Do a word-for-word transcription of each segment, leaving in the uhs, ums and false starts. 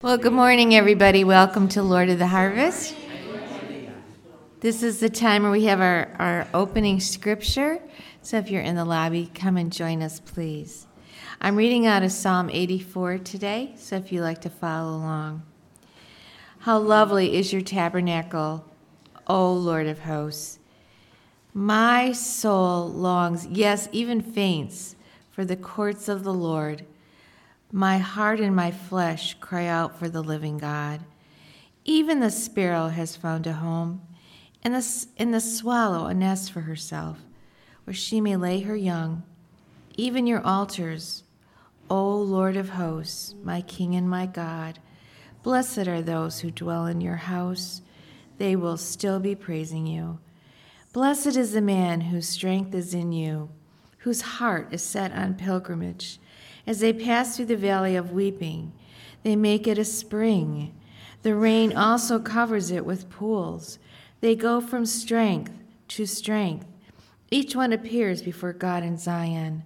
Well, good morning, everybody. Welcome to Lord of the Harvest. This is the time where we have our, our opening scripture. So if you're in the lobby, come and join us, please. I'm reading out of Psalm eighty-four today, so if you'd like to follow along. How lovely is your tabernacle, O Lord of hosts. My soul longs, yes, even faints, for the courts of the Lord. My heart and my flesh cry out for the living God. Even the sparrow has found a home, and the, and the swallow a nest for herself, where she may lay her young. Even your altars, O Lord of hosts, my King and my God. Blessed are those who dwell in your house. They will still be praising you. Blessed is the man whose strength is in you, whose heart is set on pilgrimage. As they pass through the valley of weeping, they make it a spring. The rain also covers it with pools. They go from strength to strength. Each one appears before God in Zion.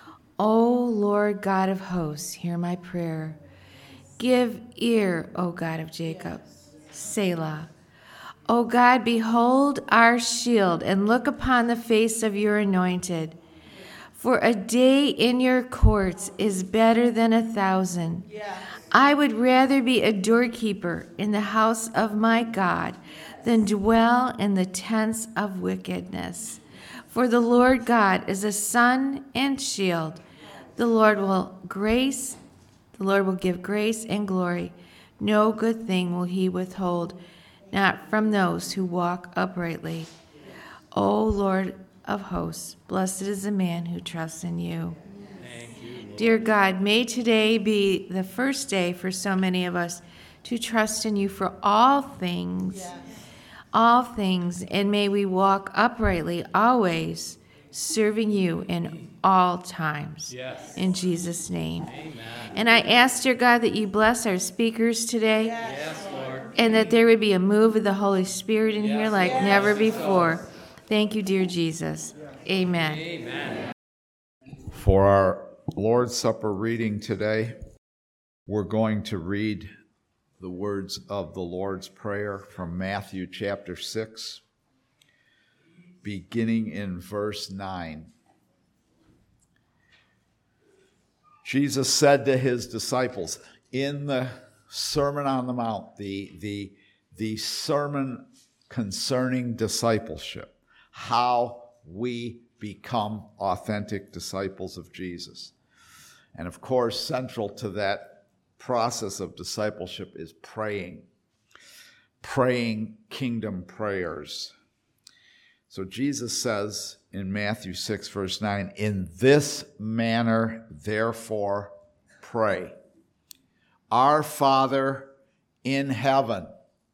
O Lord God of hosts, hear my prayer. Give ear, O God of Jacob. Selah. O God, behold our shield and look upon the face of your anointed. For a day in your courts is better than a thousand. Yes. I would rather be a doorkeeper in the house of my God than dwell in the tents of wickedness. For the Lord God is a sun and shield. The Lord will grace, the Lord will give grace and glory. No good thing will he withhold, not from those who walk uprightly. O Lord of hosts, blessed is the man who trusts in you. Thank you, dear God, may today be the first day for so many of us to trust in you for all things, yes. all things, and may we walk uprightly always, serving you in all times. Yes. In Jesus' name. Amen. And I ask, dear God, that you bless our speakers today, yes, Lord. And that there would be a move of the Holy Spirit in yes. here like yes. never before. Thank you, dear Jesus. Amen. Amen. For our Lord's Supper reading today, we're going to read the words of the Lord's Prayer from Matthew chapter six, beginning in verse nine. Jesus said to his disciples in the Sermon on the Mount, the, the, the sermon concerning discipleship, how we become authentic disciples of Jesus. And of course, central to that process of discipleship is praying, praying kingdom prayers. So Jesus says in Matthew six, verse nine, in this manner, therefore, pray. Our Father in heaven.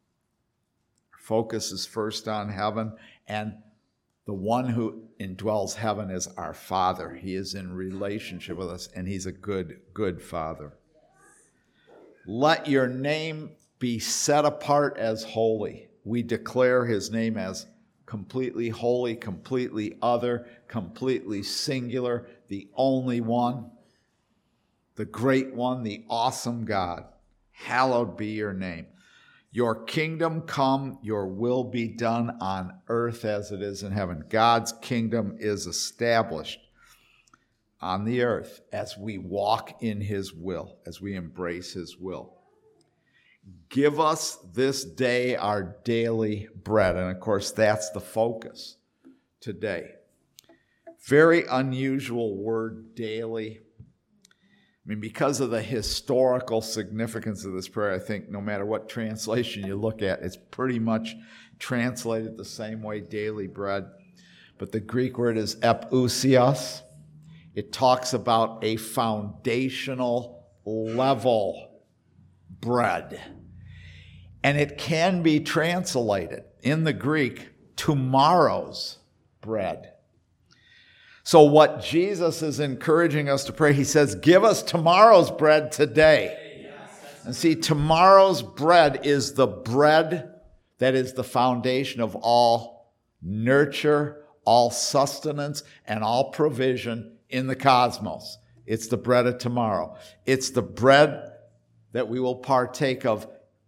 Focus is first on heaven, and the one who indwells heaven is our Father. He is in relationship with us, and he's a good, good Father. Let your name be set apart as holy. We declare his name as completely holy, completely other, completely singular, the only one, the great one, the awesome God. Hallowed be your name. Your kingdom come, your will be done on earth as it is in heaven. God's kingdom is established on the earth as we walk in his will, as we embrace his will. Give us this day our daily bread. And of course, that's the focus today. Very unusual word, daily. I mean, because of the historical significance of this prayer, I think no matter what translation you look at, it's pretty much translated the same way, daily bread. But the Greek word is epousios. It talks about a foundational level bread. And it can be translated in the Greek, tomorrow's bread. So what Jesus is encouraging us to pray, he says, give us tomorrow's bread today. And see, tomorrow's bread is the bread that is the foundation of all nurture, all sustenance, and all provision in the cosmos. It's the bread of tomorrow. It's the bread that we will partake of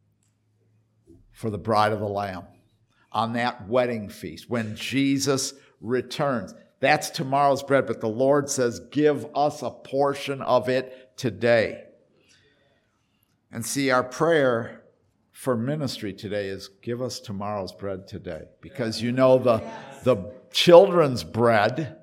for the bride of the Lamb on that wedding feast when Jesus returns. That's tomorrow's bread, but the Lord says, give us a portion of it today. And see, our prayer for ministry today is, give us tomorrow's bread today. Because you know the, the children's bread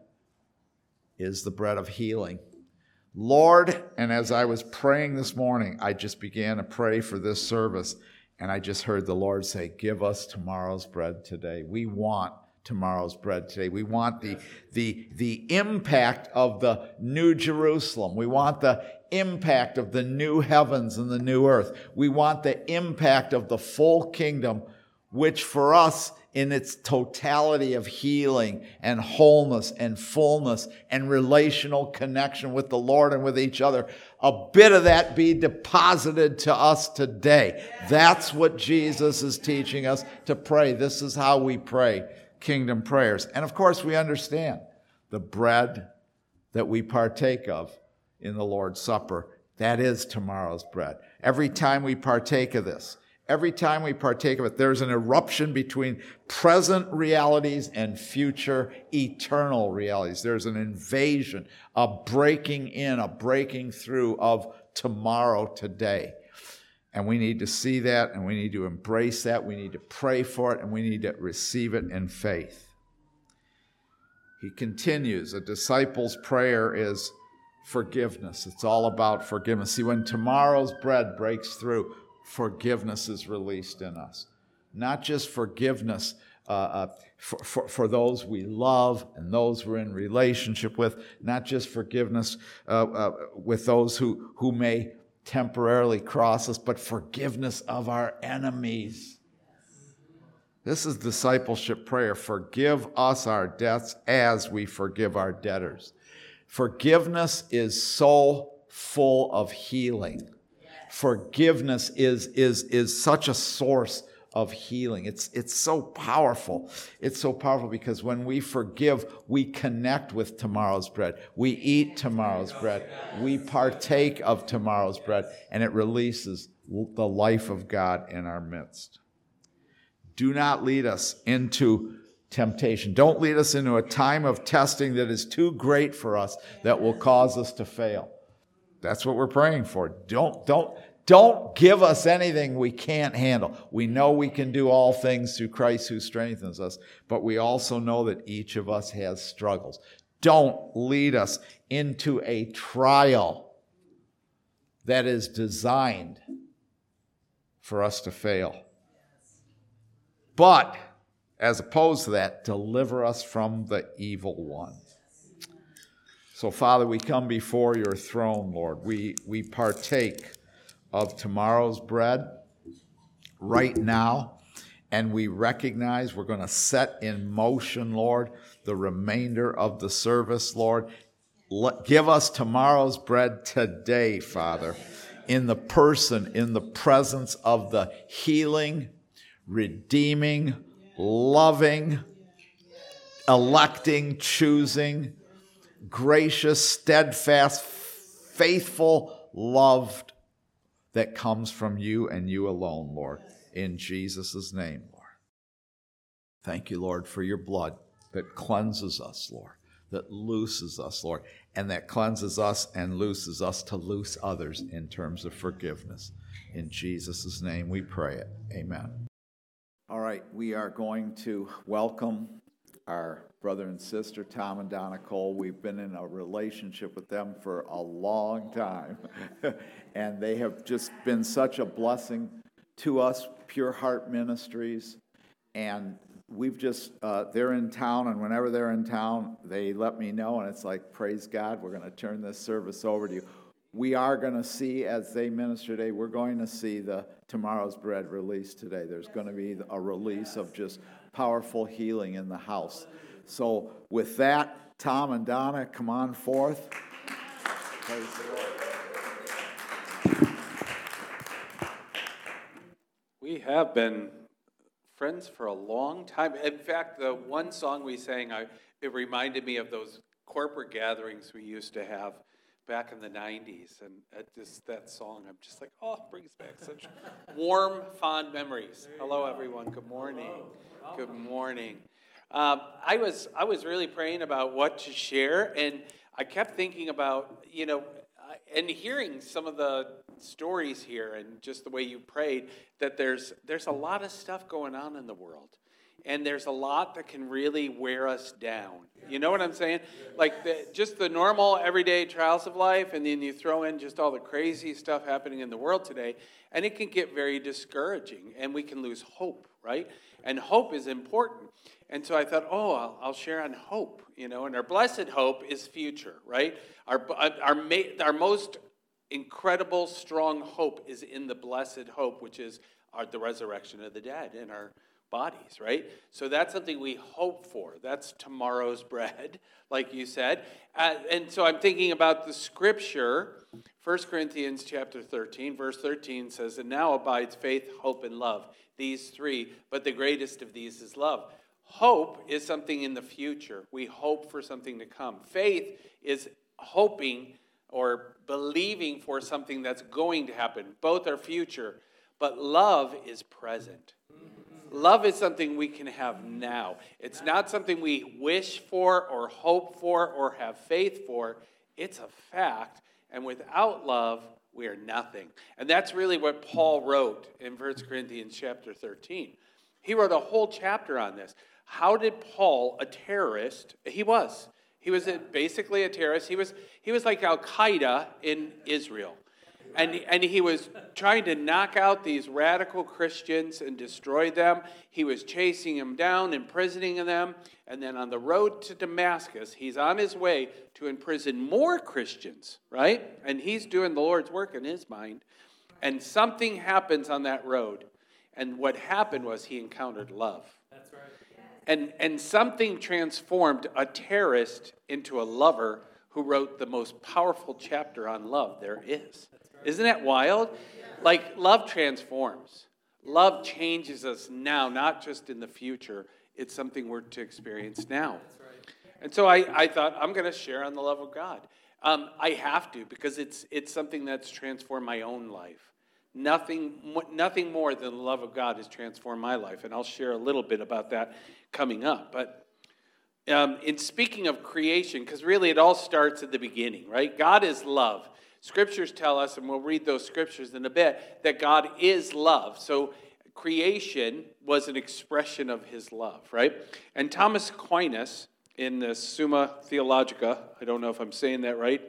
is the bread of healing. Lord, and as I was praying this morning, I just began to pray for this service, and I just heard the Lord say, give us tomorrow's bread today. We want tomorrow's bread today. We want the, the, the impact of the New Jerusalem. We want the impact of the new heavens and the new earth. We want the impact of the full kingdom, which for us, in its totality of healing and wholeness and fullness and relational connection with the Lord and with each other, a bit of that be deposited to us today. That's what Jesus is teaching us to pray. This is how we pray kingdom prayers. And of course, we understand the bread that we partake of in the Lord's Supper, that is tomorrow's bread. Every time we partake of this, every time we partake of it, there's an eruption between present realities and future eternal realities. There's an invasion, a breaking in, a breaking through of tomorrow today. And we need to see that, and we need to embrace that. We need to pray for it, and we need to receive it in faith. He continues, a disciple's prayer is forgiveness. It's all about forgiveness. See, when tomorrow's bread breaks through, forgiveness is released in us. Not just forgiveness uh, uh, for, for, for those we love and those we're in relationship with, not just forgiveness uh, uh, with those who, who may temporarily cross us, but forgiveness of our enemies. This is discipleship prayer. Forgive us our debts as we forgive our debtors. Forgiveness is so full of healing. Forgiveness is, is, is such a source of healing. It's, it's so powerful. It's so powerful because when we forgive, we connect with tomorrow's bread. We eat tomorrow's bread. We partake of tomorrow's bread, and it releases the life of God in our midst. Do not lead us into temptation. Don't lead us into a time of testing that is too great for us, that will cause us to fail. That's what we're praying for. Don't, don't, don't give us anything we can't handle. We know we can do all things through Christ who strengthens us, but we also know that each of us has struggles. Don't lead us into a trial that is designed for us to fail. But, as opposed to that, deliver us from the evil one. So, Father, we come before your throne, Lord. We, we partake of tomorrow's bread right now, and we recognize we're going to set in motion, Lord, the remainder of the service, Lord. Let, give us tomorrow's bread today, Father, in the person, in the presence of the healing, redeeming, loving, electing, choosing, gracious, steadfast, faithful, loved that comes from you and you alone, Lord. In Jesus' name, Lord. Thank you, Lord, for your blood that cleanses us, Lord, that looses us, Lord, and that cleanses us and looses us to loose others in terms of forgiveness. In Jesus' name we pray it. Amen. All right, we are going to welcome our brother and sister, Tom and Donna Cole. We've been in a relationship with them for a long time, and they have just been such a blessing to us, Pure Heart Ministries, and we've just, uh, they're in town, and whenever they're in town, they let me know, and it's like, praise God, we're going to turn this service over to you. We are going to see, as they minister today, we're going to see the tomorrow's bread released today. There's going to be a release of just powerful healing in the house. So with that, Tom and Donna, come on forth. Praise the Lord. We have been friends for a long time. In fact, the one song we sang, I, it reminded me of those corporate gatherings we used to have back in the nineties, and at just that song, I'm just like, oh, it brings back such warm, fond memories. Hello, everyone. Good morning. Good morning. Um, I was I was really praying about what to share, and I kept thinking about, you know, and hearing some of the stories here, and just the way you prayed, that there's there's a lot of stuff going on in the world. And there's a lot that can really wear us down. You know what I'm saying? Like the, just the normal everyday trials of life, and then you throw in just all the crazy stuff happening in the world today, and it can get very discouraging, and we can lose hope, right? And hope is important. And so I thought, oh, I'll, I'll share on hope, you know, and our blessed hope is future, right? Our, our, our most incredible, strong hope is in the blessed hope, which is our, the resurrection of the dead in our bodies, right? So that's something we hope for. That's tomorrow's bread, like you said. Uh, and so I'm thinking about the scripture, First Corinthians chapter thirteen, verse thirteen says, and now abides faith, hope, and love. These three, but the greatest of these is love. Hope is something in the future. We hope for something to come. Faith is hoping or believing for something that's going to happen. Both are future, but love is present. Love is something we can have now. It's not something we wish for or hope for or have faith for. It's a fact. And without love, we are nothing. And that's really what Paul wrote in First Corinthians chapter thirteen. He wrote a whole chapter on this. How did Paul, a terrorist, he was. He was a, basically a terrorist. He was, he was like Al-Qaeda in Israel. And, and he was trying to knock out these radical Christians and destroy them. He was chasing them down, imprisoning them. And then on the road to Damascus, he's on his way to imprison more Christians, right? And he's doing the Lord's work in his mind. And something happens on that road. And what happened was he encountered love. That's right. And, and something transformed a terrorist into a lover who wrote the most powerful chapter on love there is. Isn't that wild? Like, love transforms. Love changes us now, not just in the future. It's something we're to experience now. And so I, I thought, I'm going to share on the love of God. Um, I have to, because it's it's something that's transformed my own life. Nothing, nothing more than the love of God has transformed my life. And I'll share a little bit about that coming up. But um, in speaking of creation, because really it all starts at the beginning, right? God is love. Scriptures tell us, and we'll read those scriptures in a bit, that God is love. So creation was an expression of his love, right? And Thomas Aquinas, in the Summa Theologica, I don't know if I'm saying that right,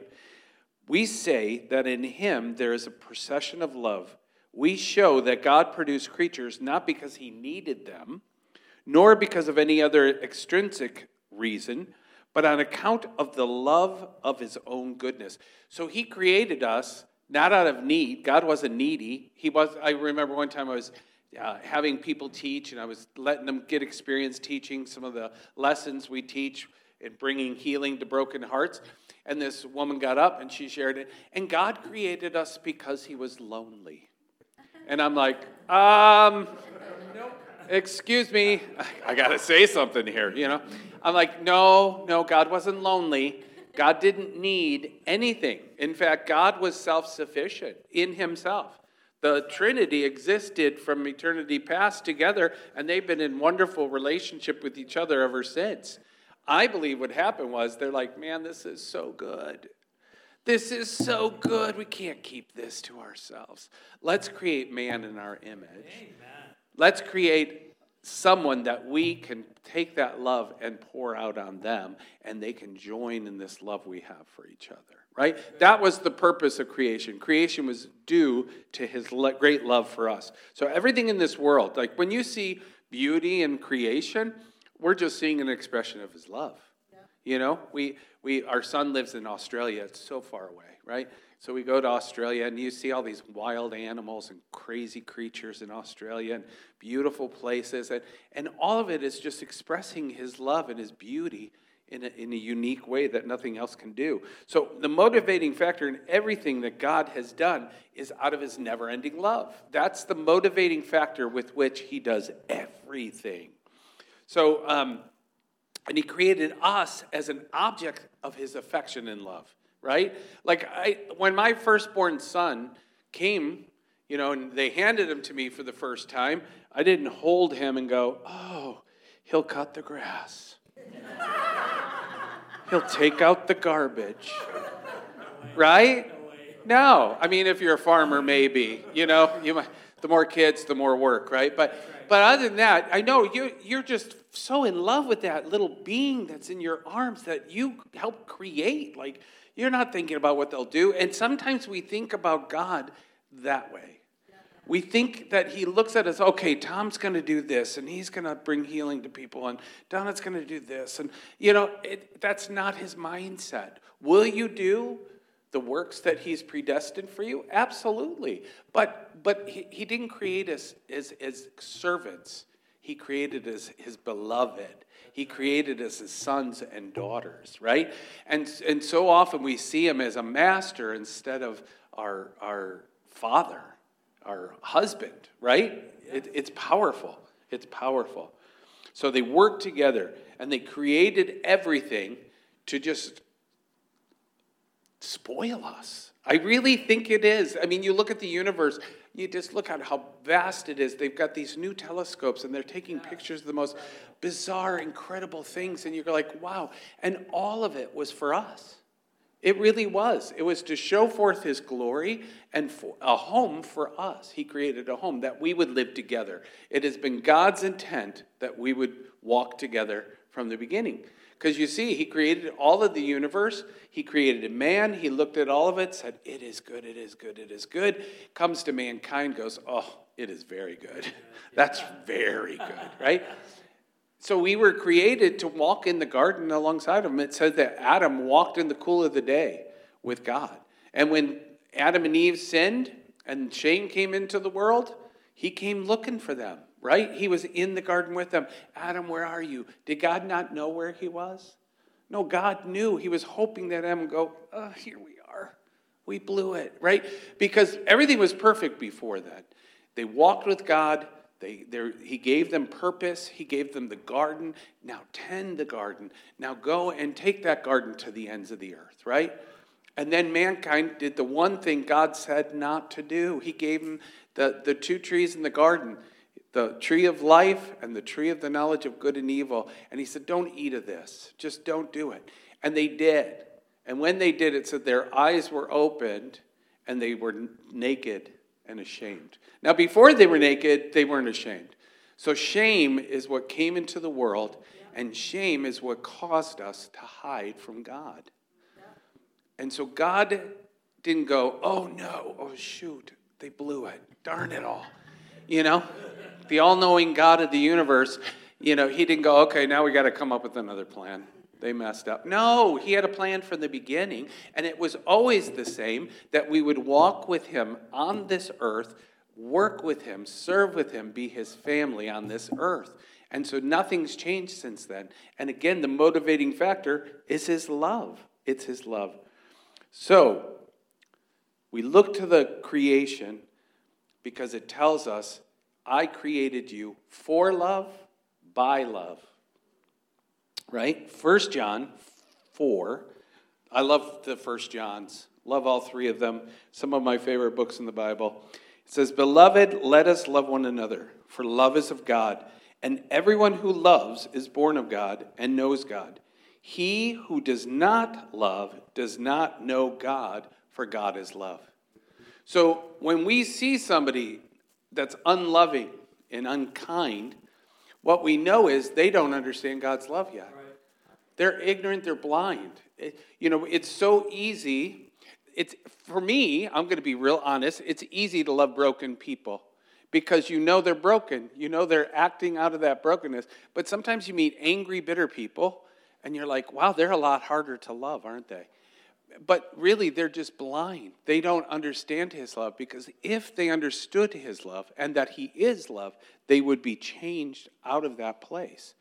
we say that in him there is a procession of love. We show that God produced creatures not because he needed them, nor because of any other extrinsic reason, but on account of the love of his own goodness. So he created us not out of need. God wasn't needy. He was. I remember one time I was uh, having people teach, and I was letting them get experience teaching some of the lessons we teach in bringing healing to broken hearts. And this woman got up and she shared it. And God created us because he was lonely. And I'm like, um, excuse me, I got to say something here, you know. I'm like, no, no, God wasn't lonely. God didn't need anything. In fact, God was self-sufficient in himself. The Trinity existed from eternity past together, and they've been in wonderful relationship with each other ever since. I believe what happened was they're like, man, this is so good. This is so good. We can't keep this to ourselves. Let's create man in our image. Amen. Let's create someone that we can take that love and pour out on them, and they can join in this love we have for each other, right? That was the purpose of creation. Creation was due to his great love for us. So everything in this world, like when you see beauty in creation, we're just seeing an expression of his love. Yeah. You know, we we our son lives in Australia. It's so far away, right? So we go to Australia, and you see all these wild animals and crazy creatures in Australia and beautiful places. And, and all of it is just expressing his love and his beauty in a, in a unique way that nothing else can do. So the motivating factor in everything that God has done is out of his never-ending love. That's the motivating factor with which he does everything. So, um, and he created us as an object of his affection and love. right? Like I, when my firstborn son came, you know, and they handed him to me for the first time, I didn't hold him and go, oh, he'll cut the grass. He'll take out the garbage, right? No, I mean, if you're a farmer, maybe, you know, you might, the more kids, the more work, right? But but other than that, I know you you're just so in love with that little being that's in your arms that you help create. Like, you're not thinking about what they'll do. And sometimes we think about God that way. We think that he looks at us, okay, Tom's going to do this, and he's going to bring healing to people, and Donna's going to do this. And, you know, it, that's not his mindset. Will you do the works that he's predestined for you? Absolutely. But but he, he didn't create us as, as servants. He created us his beloved. He created us as sons and daughters, right? And, and so often we see him as a master instead of our, our father. Our husband, right? It, it's powerful. It's powerful. So they worked together and they created everything to just spoil us. I really think it is. I mean, you look at the universe, you just look at how vast it is. They've got these new telescopes and they're taking pictures of the most bizarre, incredible things. And you're like, wow. And all of it was for us. It really was. It was to show forth his glory and for a home for us. He created a home that we would live together. It has been God's intent that we would walk together from the beginning. Because you see, he created all of the universe. He created man. He looked at all of it, said, it is good, it is good, it is good. Comes to mankind, goes, oh, it is very good. That's very good, right? So we were created to walk in the garden alongside him. It says that Adam walked in the cool of the day with God. And when Adam and Eve sinned and shame came into the world, he came looking for them, right? He was in the garden with them. Adam, where are you? Did God not know where he was? No, God knew. He was hoping that Adam would go, oh, here we are. We blew it, right? Because everything was perfect before that. They walked with God. They, he gave them purpose. He gave them the garden. Now tend the garden. Now go and take that garden to the ends of the earth, right? And then mankind did the one thing God said not to do. He gave them the, the two trees in the garden, the tree of life and the tree of the knowledge of good and evil. And he said, don't eat of this. Just don't do it. And they did. And when they did, it said their eyes were opened and they were naked and ashamed. Now, before they were naked, they weren't ashamed. So shame is what came into the world, and shame is what caused us to hide from God. And so God didn't go, oh no, oh shoot, they blew it. Darn it all. You know, the all-knowing God of the universe, you know, he didn't go, okay, now we got to come up with another plan. They messed up. No, he had a plan from the beginning, and it was always the same, that we would walk with him on this earth, work with him, serve with him, be his family on this earth. And so nothing's changed since then. And again, the motivating factor is his love. It's his love. So we look to the creation because it tells us, I created you for love, by love. Right? First John four. I love the First Johns. Love all three of them. Some of my favorite books in the Bible. It says, beloved, let us love one another, for love is of God, and everyone who loves is born of God and knows God. He who does not love does not know God, for God is love. So when we see somebody that's unloving and unkind, what we know is they don't understand God's love yet. Right. They're ignorant, they're blind. It, you know, it's so easy. It's for me, I'm going to be real honest, it's easy to love broken people because you know they're broken. You know they're acting out of that brokenness. But sometimes you meet angry, bitter people, and you're like, wow, they're a lot harder to love, aren't they? But really, they're just blind. They don't understand his love, because if they understood his love and that he is love, they would be changed out of that place.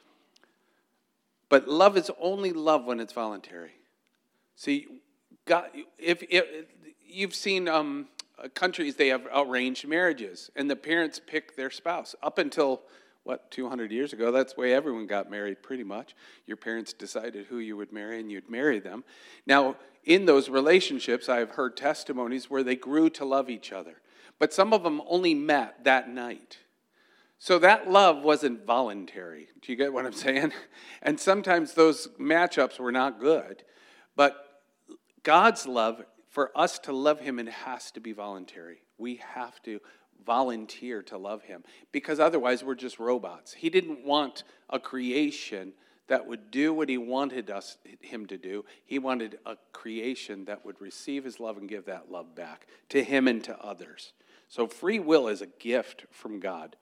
But love is only love when it's voluntary. See, God, if, if you've seen um, countries, they have arranged marriages, and the parents pick their spouse. Up until what, two hundred years ago, that's the way everyone got married pretty much. Your parents decided who you would marry and you'd marry them. Now, in those relationships, I've heard testimonies where they grew to love each other. But some of them only met that night. So that love wasn't voluntary. Do you get what I'm saying? And sometimes those matchups were not good. But God's love, for us to love him, it has to be voluntary. We have to volunteer to love him, because otherwise we're just robots. He didn't want a creation that would do what he wanted us him to do. He wanted a creation that would receive his love and give that love back to him and to others. So free will is a gift from God.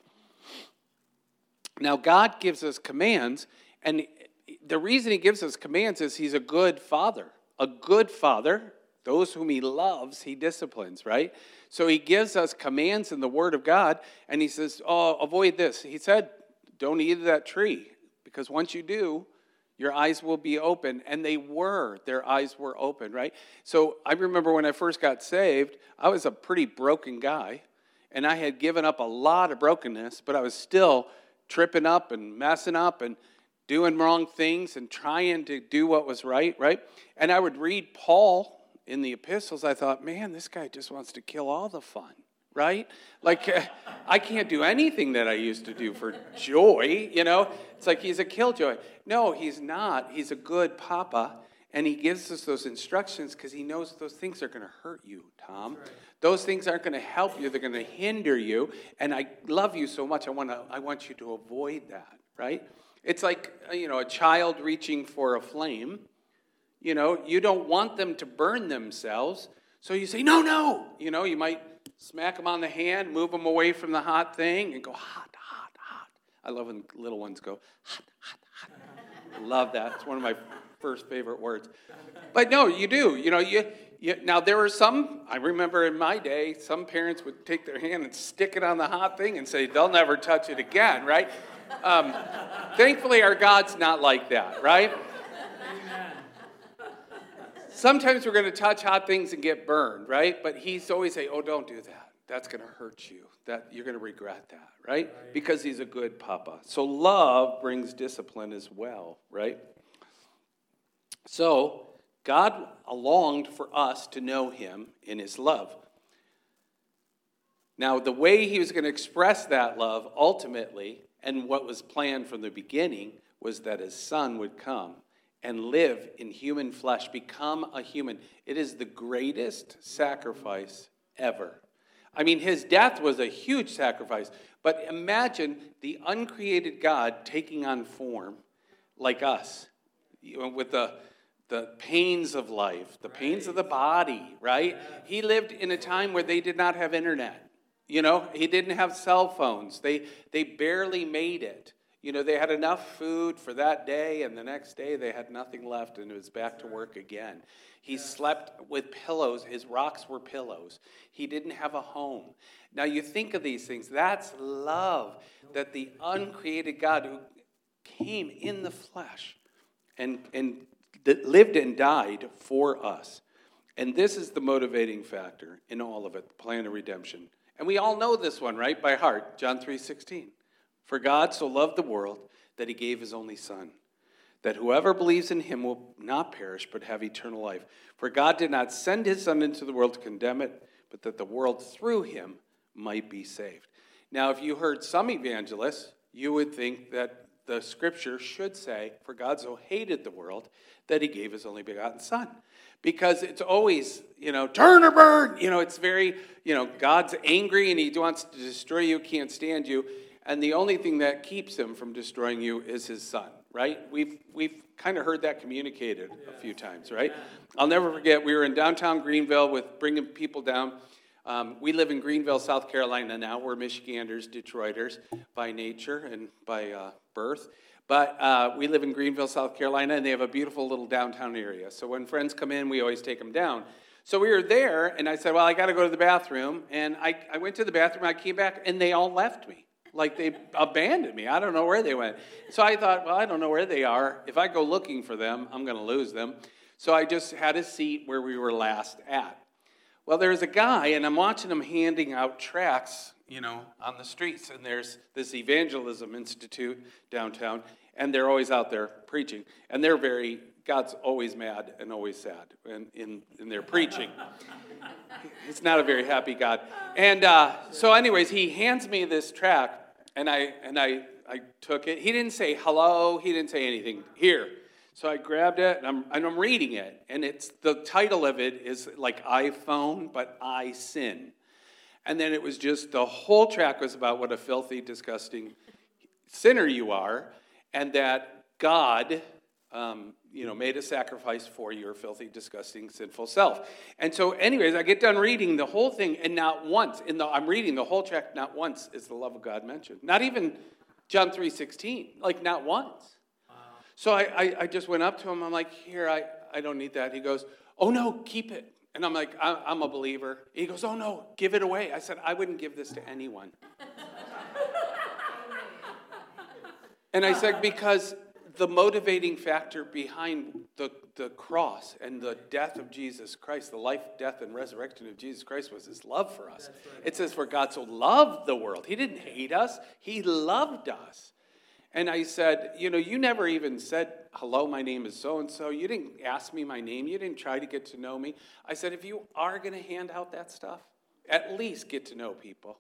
Now, God gives us commands, and the reason he gives us commands is he's a good father. A good father, those whom he loves, he disciplines, right? So he gives us commands in the Word of God, and he says, oh, avoid this. He said, don't eat of that tree, because once you do, your eyes will be open. And they were. Their eyes were open, right? So I remember when I first got saved, I was a pretty broken guy, and I had given up a lot of brokenness, but I was still tripping up and messing up and doing wrong things and trying to do what was right, right? And I would read Paul in the epistles. I thought, man, this guy just wants to kill all the fun, right? Like, uh, I can't do anything that I used to do for joy, you know? It's like he's a killjoy. No, he's not. He's a good papa, and he gives us those instructions because he knows those things are going to hurt you, Tom. Right. Those things aren't going to help you. They're going to hinder you, and I love you so much. I want to. I want you to avoid that, right? It's like, you know, a child reaching for a flame. You know, you don't want them to burn themselves, so you say, no, no. You know, you might smack them on the hand, move them away from the hot thing, and go, hot, hot, hot. I love when little ones go, hot, hot, hot. I love that. It's one of my first favorite words. But no, you do. You know, you, you now there are some, I remember in my day, some parents would take their hand and stick it on the hot thing and say, they'll never touch it again, right? Um, thankfully, our God's not like that, right? Sometimes we're going to touch hot things and get burned, right? But he's always saying, oh, don't do that. That's going to hurt you. That you're going to regret that, right? right? Because he's a good papa. So love brings discipline as well, right? So God longed for us to know him in his love. Now, the way he was going to express that love ultimately, and what was planned from the beginning, was that his son would come and live in human flesh, become a human. It is the greatest sacrifice ever. I mean, his death was a huge sacrifice, but imagine the uncreated God taking on form like us, you know, with the, the pains of life, the pains of the body, right? He lived in a time where they did not have internet. You know, he didn't have cell phones. They, they barely made it. You know, they had enough food for that day, and the next day they had nothing left, and it was back to work again. He slept with pillows. His rocks were pillows. He didn't have a home. Now, you think of these things. That's love, that the uncreated God who came in the flesh and, and that lived and died for us. And this is the motivating factor in all of it, the plan of redemption. And we all know this one, right, by heart, John three sixteen. For God so loved the world that he gave his only son, that whoever believes in him will not perish but have eternal life. For God did not send his son into the world to condemn it, but that the world through him might be saved. Now, if you heard some evangelists, you would think that the scripture should say, for God so hated the world that he gave his only begotten son. Because it's always, you know, turn or burn. You know, it's very, you know, God's angry and he wants to destroy you, can't stand you. And the only thing that keeps him from destroying you is his son, right? We've we've kind of heard that communicated a few times, right? I'll never forget, we were in downtown Greenville with bringing people down. Um, we live in Greenville, South Carolina now. We're Michiganders, Detroiters by nature and by uh, birth. But uh, we live in Greenville, South Carolina, and they have a beautiful little downtown area. So when friends come in, we always take them down. So we were there, and I said, well, I got to go to the bathroom. And I, I went to the bathroom, I came back, and they all left me. Like they abandoned me. I don't know where they went. So I thought, well, I don't know where they are. If I go looking for them, I'm going to lose them. So I just had a seat where we were last at. Well, there's a guy, and I'm watching him handing out tracts, you know, on the streets. And there's this evangelism institute downtown, and they're always out there preaching. And they're very, God's always mad and always sad in, in, in their preaching. He's not a very happy God. And uh, so anyways, he hands me this tract, and I and I, I took it. He didn't say hello. He didn't say anything. Here. So I grabbed it, and I'm, and I'm reading it. And it's the title of it is like iPhone, but I sin. And then it was just, the whole tract was about what a filthy, disgusting sinner you are, and that God, um, you know, made a sacrifice for your filthy, disgusting, sinful self. And so anyways, I get done reading the whole thing, and not once, in the, I'm reading the whole tract, not once is the love of God mentioned. Not even John three sixteen, like not once. Wow. So I, I, I just went up to him, I'm like, here, I, I don't need that. He goes, oh no, keep it. And I'm like, I'm a believer. He goes, oh no, give it away. I said, I wouldn't give this to anyone. And I said, because the motivating factor behind the, the cross and the death of Jesus Christ, the life, death, and resurrection of Jesus Christ was his love for us. Right. It says, for God so loved the world. He didn't hate us. He loved us. And I said, you know, you never even said, hello, my name is so-and-so. You didn't ask me my name. You didn't try to get to know me. I said, if you are going to hand out that stuff, at least get to know people.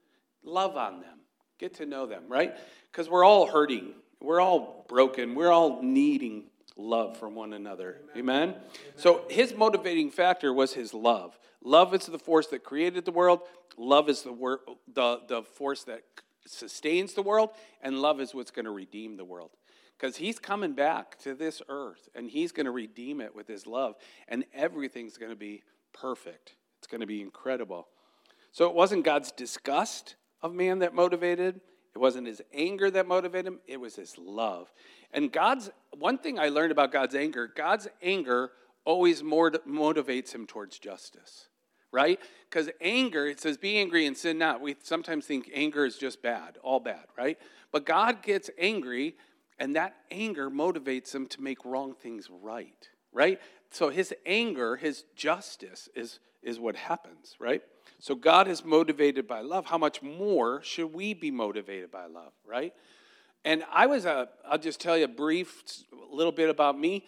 Love on them. Get to know them, right? Because we're all hurting. We're all broken. We're all needing love from one another. Amen? Amen? So his motivating factor was his love. Love is the force that created the world. Love is the, wor- the, the force that sustains the world, and love is what's going to redeem the world, because he's coming back to this earth, and he's going to redeem it with his love, and everything's going to be perfect. It's going to be incredible. So it wasn't God's disgust of man that motivated. It wasn't his anger that motivated him. It was his love. And God's, one thing I learned about God's anger, God's anger always more motivates him towards justice. Right? Because anger, it says, be angry and sin not. We sometimes think anger is just bad, all bad, right? But God gets angry, and that anger motivates him to make wrong things right, right? So his anger, his justice is, is what happens, right? So God is motivated by love. How much more should we be motivated by love, right? And I was, a, I'll just tell you a brief little bit about me.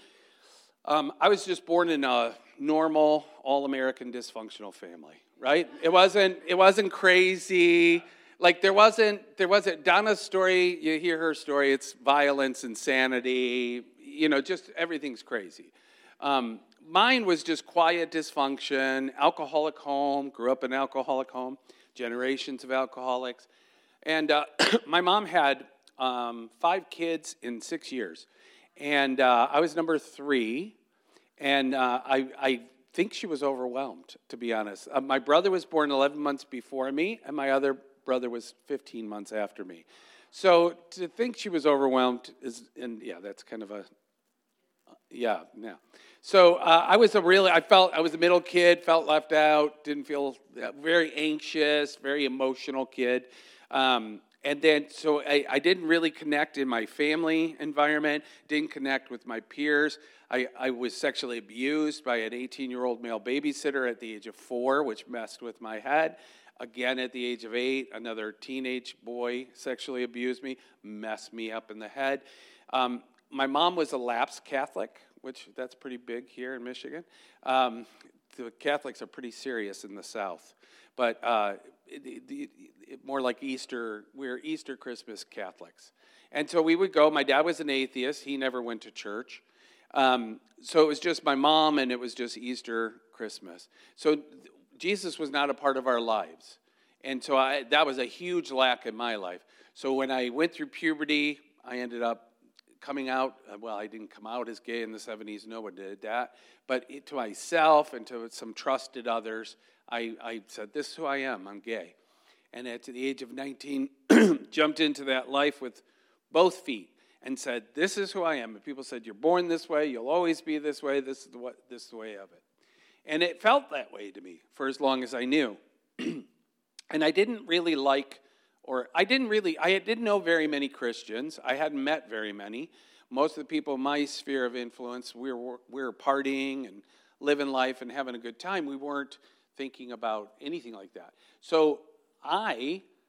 Um, I was just born in a normal, all-American dysfunctional family, right? It wasn't, it wasn't crazy. Like there wasn't, there wasn't, Donna's story, you hear her story, it's violence, insanity, you know, just everything's crazy. Um, mine was just quiet dysfunction, alcoholic home, grew up in an alcoholic home, generations of alcoholics. And uh, my mom had um, five kids in six years. And uh, I was number three, and uh, I, I think she was overwhelmed, to be honest. Uh, my brother was born eleven months before me, and my other brother was fifteen months after me. So to think she was overwhelmed is, and yeah, that's kind of a, uh, yeah, yeah. So uh, I was a really, I felt, I was a middle kid, felt left out, didn't feel, uh, very anxious, very emotional kid. Um, And then, so I, I didn't really connect in my family environment, didn't connect with my peers. I, I was sexually abused by an eighteen-year-old male babysitter at the age of four, which messed with my head. Again, at the age of eight, another teenage boy sexually abused me, messed me up in the head. Um, my mom was a lapsed Catholic, which that's pretty big here in Michigan. Um, the Catholics are pretty serious in the South. But uh, it, it, it, more like Easter, we're Easter Christmas Catholics. And so we would go. My dad was an atheist. He never went to church. Um, so it was just my mom, and it was just Easter Christmas. So Jesus was not a part of our lives. And so I, that was a huge lack in my life. So when I went through puberty, I ended up coming out. Well, I didn't come out as gay in the seventies. No one did that. But it, to myself and to some trusted others, I, I said, this is who I am. I'm gay. And at the age of nineteen, jumped into that life with both feet and said, this is who I am. And people said, you're born this way. You'll always be this way. This is the way, this is the way of it. And it felt that way to me for as long as I knew. And I didn't really like, or I didn't really, I didn't know very many Christians. I hadn't met very many. Most of the people in my sphere of influence, we were, we were partying and living life and having a good time. We weren't thinking about anything like that. So I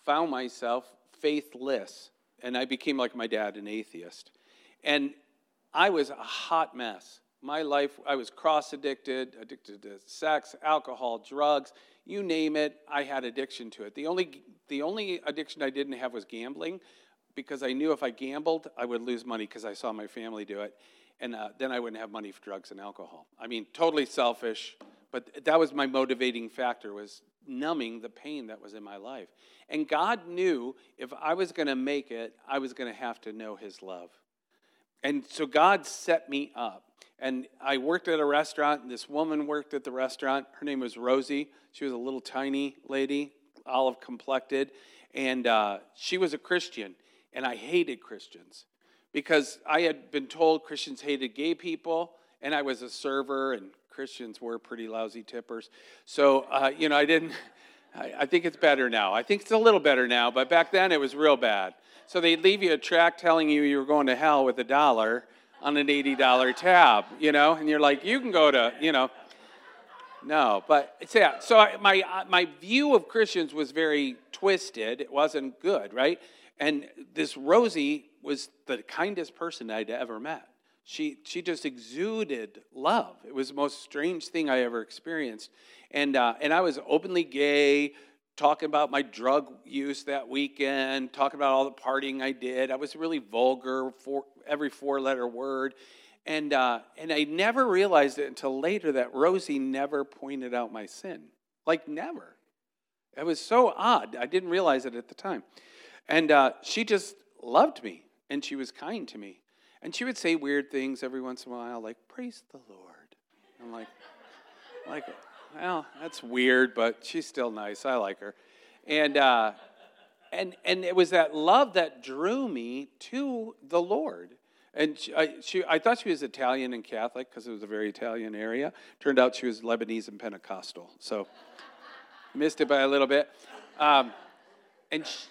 found myself faithless, and I became like my dad, an atheist. And I was a hot mess. My life, I was cross-addicted, addicted to sex, alcohol, drugs, you name it, I had addiction to it. The only, the only addiction I didn't have was gambling, because I knew if I gambled, I would lose money because I saw my family do it, and uh, then I wouldn't have money for drugs and alcohol. I mean, totally selfish, but that was my motivating factor, was numbing the pain that was in my life. And God knew if I was going to make it, I was going to have to know his love. And so God set me up. And I worked at a restaurant, and this woman worked at the restaurant. Her name was Rosie. She was a little tiny lady, olive-complected, and uh, she was a Christian, and I hated Christians because I had been told Christians hated gay people, and I was a server, and Christians were pretty lousy tippers. So, uh, you know, I didn't, I, I think it's better now. I think it's a little better now, but back then it was real bad. So they'd leave you a tract telling you you were going to hell with a dollar on an eighty dollar tab, you know, and you're like, you can go to, you know, no, but it's yeah. So I, my my view of Christians was very twisted. It wasn't good, right? And this Rosie was the kindest person I'd ever met. She she just exuded love. It was the most strange thing I ever experienced, and uh, and I was openly gay, talking about my drug use that weekend, talking about all the partying I did. I was really vulgar for every four-letter word. And uh, and I never realized it until later that Rosie never pointed out my sin. Like, never. It was so odd. I didn't realize it at the time. And uh, she just loved me, and she was kind to me. And she would say weird things every once in a while, like, praise the Lord. I'm like, like, well, that's weird, but she's still nice. I like her. And uh, and and it was that love that drew me to the Lord. And she, I, she, I thought she was Italian and Catholic because it was a very Italian area. Turned out she was Lebanese and Pentecostal. So missed it by a little bit. Um, and she,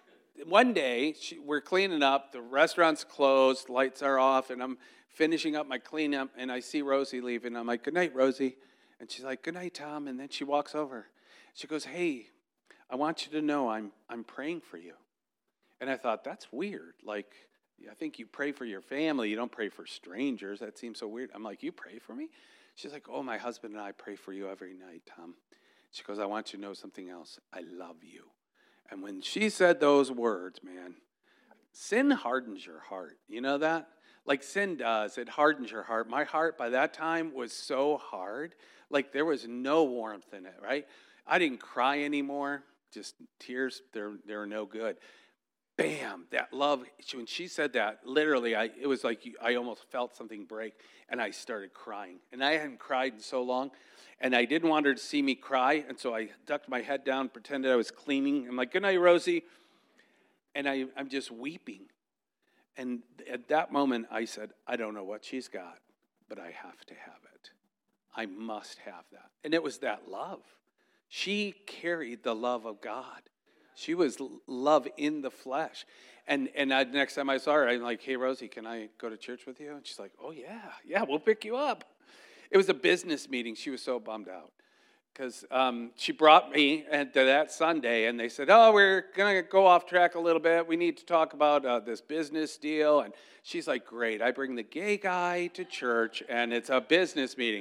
one day, she, we're cleaning up. The restaurant's closed. Lights are off. And I'm finishing up my cleanup. And I see Rosie leaving. I'm like, good night, Rosie. And she's like, good night, Tom. And then she walks over. She goes, hey, I want you to know I'm I'm praying for you. And I thought, that's weird. Like, I think you pray for your family. You don't pray for strangers. That seems so weird. I'm like, you pray for me? She's like, oh, my husband and I pray for you every night, Tom. She goes, I want you to know something else. I love you. And when she said those words, man, sin hardens your heart. You know that? Like sin does. It hardens your heart. My heart by that time was so hard. Like there was no warmth in it, right? I didn't cry anymore. Just tears, they're, they're no good. Bam, that love, when she said that, literally, I it was like I almost felt something break, and I started crying. And I hadn't cried in so long, and I didn't want her to see me cry, and so I ducked my head down, pretended I was cleaning. I'm like, good night, Rosie. And I, I'm just weeping. And at that moment, I said, I don't know what she's got, but I have to have it. I must have that. And it was that love. She carried the love of God. She was love in the flesh. And and I, next time I saw her, I'm like, hey, Rosie, can I go to church with you? And she's like, oh, yeah, yeah, we'll pick you up. It was a business meeting. She was so bummed out because um, she brought me to that Sunday, and they said, oh, we're going to go off track a little bit. We need to talk about uh, this business deal. And she's like, great, I bring the gay guy to church, and it's a business meeting.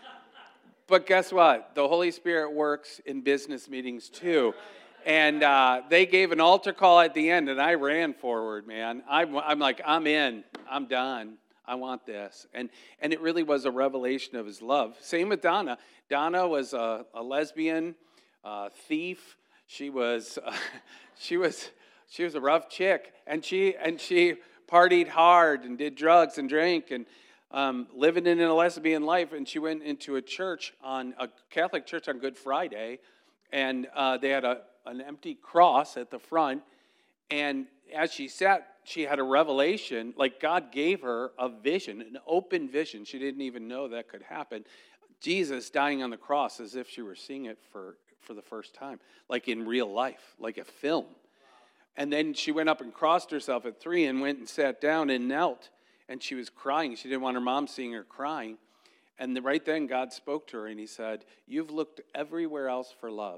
But guess what? The Holy Spirit works in business meetings too. And uh, they gave an altar call at the end, and I ran forward, man. I'm, I'm like, I'm in. I'm done. I want this. And and it really was a revelation of his love. Same with Donna. Donna was a, a lesbian uh, thief. She was uh, she was she was a rough chick, and she and she partied hard and did drugs and drank and um, living in a lesbian life. And she went into a church on a Catholic church on Good Friday, and uh, they had a an empty cross at the front, and as she sat, she had a revelation, like God gave her a vision, an open vision. She didn't even know that could happen. Jesus dying on the cross as if she were seeing it for, for the first time, like in real life, like a film. And then she went up and crossed herself at three and went and sat down and knelt, and she was crying. She didn't want her mom seeing her crying. And right then God spoke to her, and he said, you've looked everywhere else for love,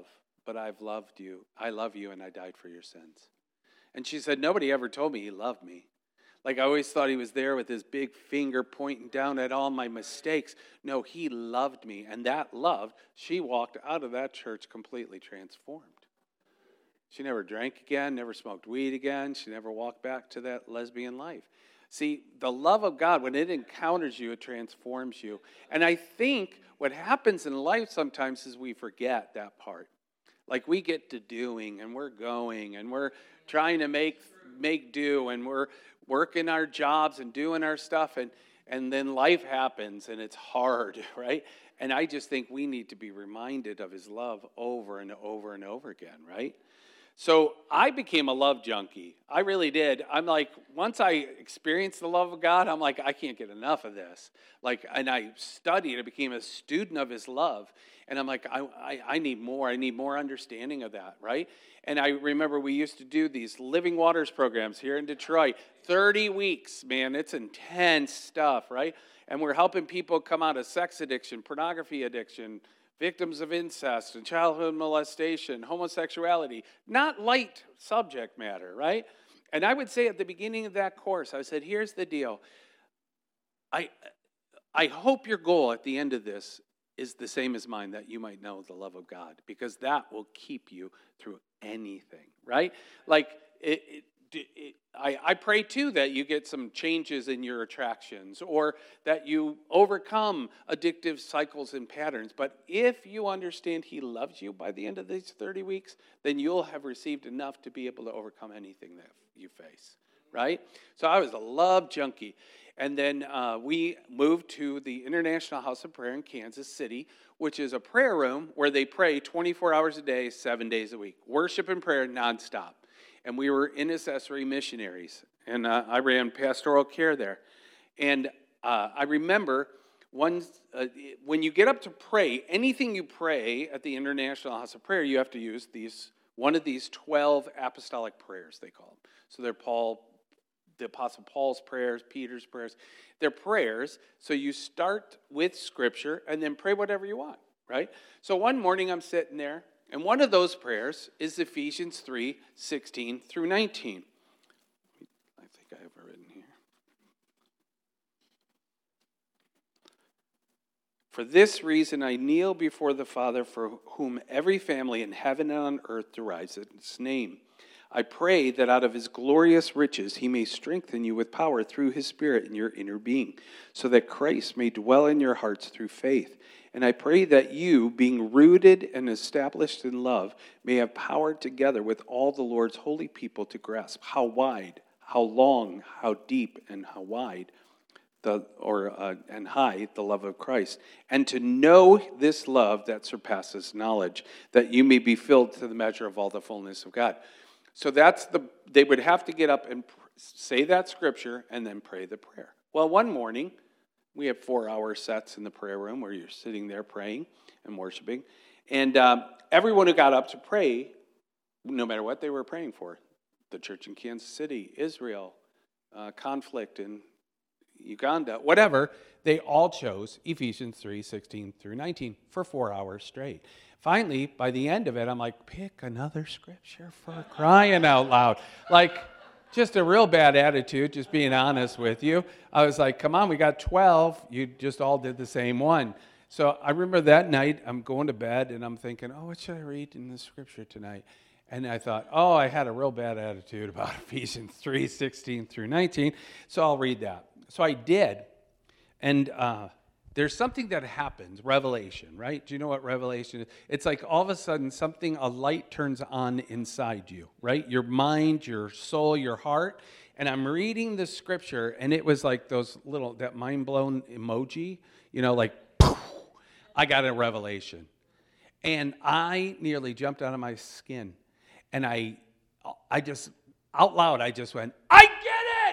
but I've loved you. I love you, and I died for your sins. And she said, nobody ever told me he loved me. Like, I always thought he was there with his big finger pointing down at all my mistakes. No, he loved me. And that love, she walked out of that church completely transformed. She never drank again, never smoked weed again. She never walked back to that lesbian life. See, the love of God, when it encounters you, it transforms you. And I think what happens in life sometimes is we forget that part. Like, we get to doing, and we're going, and we're trying to make make do, and we're working our jobs and doing our stuff, and, and then life happens, and it's hard, right? And I just think we need to be reminded of his love over and over and over again, right? So I became a love junkie. I really did. I'm like, once I experienced the love of God, I'm like, I can't get enough of this. Like, and I studied. I became a student of his love. And I'm like, I, I, I need more. I need more understanding of that, right? And I remember we used to do these Living Waters programs here in Detroit. thirty weeks, man. It's intense stuff, right? And we're helping people come out of sex addiction, pornography addiction, victims of incest and childhood molestation, homosexuality, not light subject matter, right? And I would say at the beginning of that course, I said, here's the deal. I, I hope your goal at the end of this is the same as mine, that you might know the love of God, because that will keep you through anything, right? Like, it, it, it, I, I pray, too, that you get some changes in your attractions, or that you overcome addictive cycles and patterns. But if you understand he loves you by the end of these thirty weeks, then you'll have received enough to be able to overcome anything that you face, right? So I was a love junkie. And then uh, we moved to the International House of Prayer in Kansas City, which is a prayer room where they pray twenty-four hours a day, seven days a week. Worship and prayer nonstop. And we were intercessory missionaries. And uh, I ran pastoral care there. And uh, I remember one, uh, when you get up to pray, anything you pray at the International House of Prayer, you have to use these one of these twelve apostolic prayers, they call them. So they're Paul, the Apostle Paul's prayers, Peter's prayers. They're prayers, so you start with Scripture and then pray whatever you want, right? So one morning I'm sitting there, and one of those prayers is Ephesians three, sixteen through nineteen. I think I have it written here. For this reason I kneel before the Father, for whom every family in heaven and on earth derives its name. I pray that out of his glorious riches he may strengthen you with power through his Spirit in your inner being, so that Christ may dwell in your hearts through faith. And I pray that you, being rooted and established in love, may have power together with all the Lord's holy people to grasp how wide, how long, how deep, and how wide, the or uh, and high the love of Christ, and to know this love that surpasses knowledge, that you may be filled to the measure of all the fullness of God. So that's the, they would have to get up and pr- say that scripture and then pray the prayer. Well, one morning, we have four-hour sets in the prayer room where you're sitting there praying and worshiping. And um, everyone who got up to pray, no matter what they were praying for, the church in Kansas City, Israel, uh, conflict in Uganda, whatever, they all chose Ephesians three, sixteen through nineteen for four hours straight. Finally, by the end of it, I'm like, pick another scripture for crying out loud. Like, just a real bad attitude, just being honest with you. I was like, come on, we got twelve. You just all did the same one. So I remember that night, I'm going to bed, and I'm thinking, oh, what should I read in the scripture tonight? And I thought, oh, I had a real bad attitude about Ephesians three, sixteen through nineteen, so I'll read that. So I did, and uh, there's something that happens, revelation, right? Do you know what revelation is? It's like all of a sudden something, a light turns on inside you, right? Your mind, your soul, your heart. And I'm reading the scripture, and it was like those little, that mind-blown emoji, you know, like, poof, I got a revelation. And I nearly jumped out of my skin. And I, I just, out loud, I just went, I get it!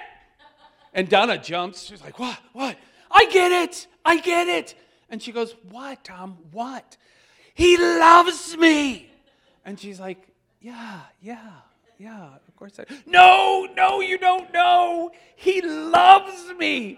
And Donna jumps. She's like, what, what? I get it. I get it. And she goes, what, Tom? What? He loves me. And she's like, yeah, yeah, yeah, of course I. No, no, you don't know. He loves me.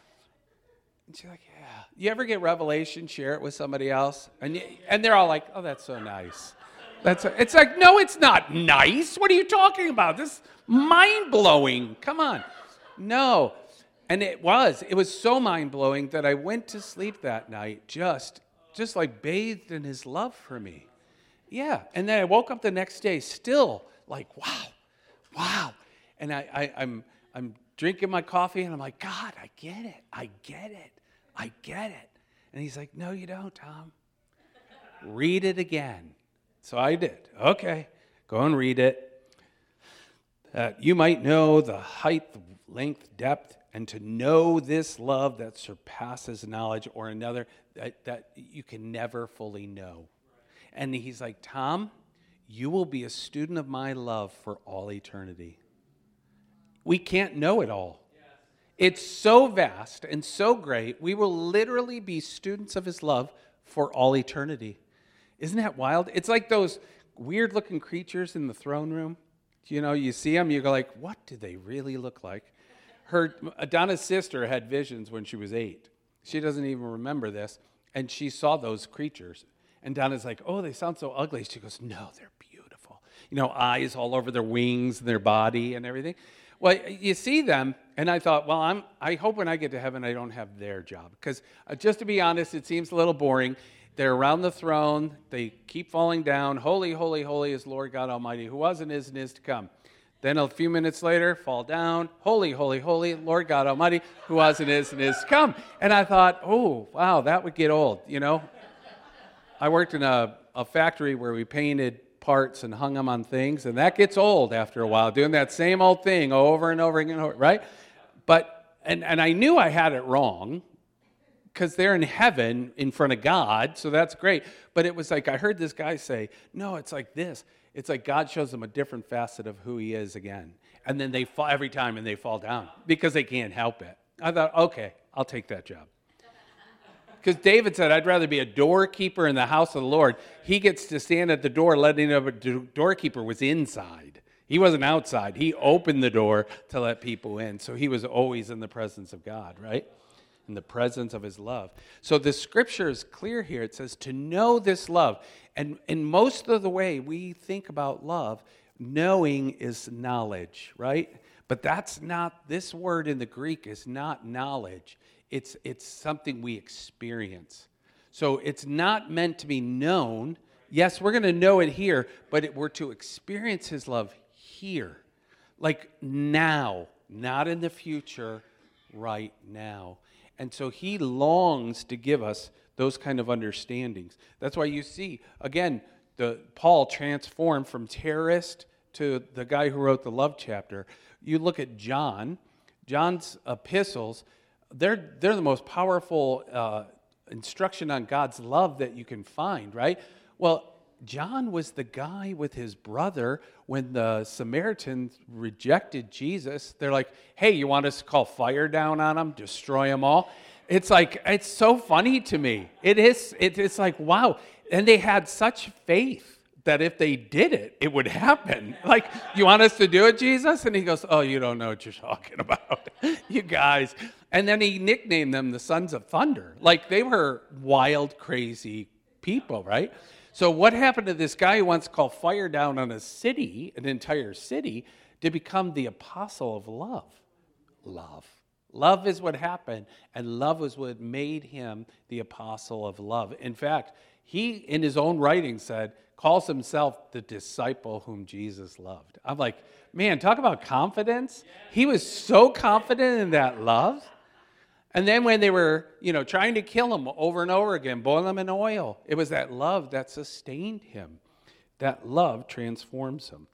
And she's like, yeah. You ever get revelation, share it with somebody else? And, you, and they're all like, oh, that's so nice. That's a, it's like, no, it's not nice. What are you talking about? This is mind-blowing. Come on. No. And it was. It was so mind-blowing that I went to sleep that night just, just like bathed in his love for me. Yeah. And then I woke up the next day still like, wow, wow. And I, I, I'm, I'm drinking my coffee and I'm like, God, I get it. I get it. I get it. And he's like, no, you don't, Tom. Read it again. So I did. Okay, go and read it. That you might know the height, length, depth, and to know this love that surpasses knowledge, or another that, that you can never fully know. And he's like, Tom, you will be a student of my love for all eternity. We can't know it all. It's so vast and so great, we will literally be students of his love for all eternity. Isn't that wild? It's like those weird-looking creatures in the throne room. You know, you see them, you go like, what do they really look like? Her Donna's sister had visions when she was eight. She doesn't even remember this, and she saw those creatures. And Donna's like, oh, they sound so ugly. She goes, no, they're beautiful. You know, eyes all over their wings and their body and everything. Well, you see them, and I thought, well, I'm, I hope when I get to heaven I don't have their job. Because uh, just to be honest, it seems a little boring. They're around the throne. They keep falling down. Holy, holy, holy is Lord God Almighty, who was and is and is to come. Then a few minutes later, fall down. Holy, holy, holy, Lord God Almighty, who was and is and is to come. And I thought, oh, wow, that would get old, you know. I worked in a, a factory where we painted parts and hung them on things, and that gets old after a while, doing that same old thing over and over again, right? But, and, and I knew I had it wrong, because they're in heaven in front of God, so that's great. But it was like, I heard this guy say, no, it's like this. It's like God shows them a different facet of who he is again. And then they fall every time, and they fall down, because they can't help it. I thought, okay, I'll take that job. Because David said, I'd rather be a doorkeeper in the house of the Lord. He gets to stand at the door, letting the doorkeeper was inside. He wasn't outside. He opened the door to let people in. So he was always in the presence of God, right? In the presence of his love. So the scripture is clear here. It says to know this love. And in most of the way we think about love, knowing is knowledge, right? But that's not, this word in the Greek is not knowledge. It's, it's something we experience. So it's not meant to be known. Yes, we're going to know it here, but it, we're to experience his love here. Like now, not in the future, right now. And so he longs to give us those kind of understandings. That's why you see, again, the Paul transformed from terrorist to the guy who wrote the love chapter. You look at John, John's epistles, they're, they're the most powerful uh, instruction on God's love that you can find, right? Well, John was the guy with his brother when the Samaritans rejected Jesus. They're like, hey, you want us to call fire down on them, destroy them all? It's like, it's so funny to me. It is, it, it's like, wow. And they had such faith that if they did it, it would happen. Like, you want us to do it, Jesus? And he goes, oh, you don't know what you're talking about, you guys. And then he nicknamed them the Sons of Thunder. Like, they were wild, crazy people, right? So what happened to this guy who wants to call fire down on a city, an entire city, to become the apostle of love? Love. Love is what happened, and love was what made him the apostle of love. In fact, he, in his own writing, said, calls himself the disciple whom Jesus loved. I'm like, man, talk about confidence. He was so confident in that love. And then when they were, you know, trying to kill him over and over again, boil him in oil, it was that love that sustained him. That love transforms him.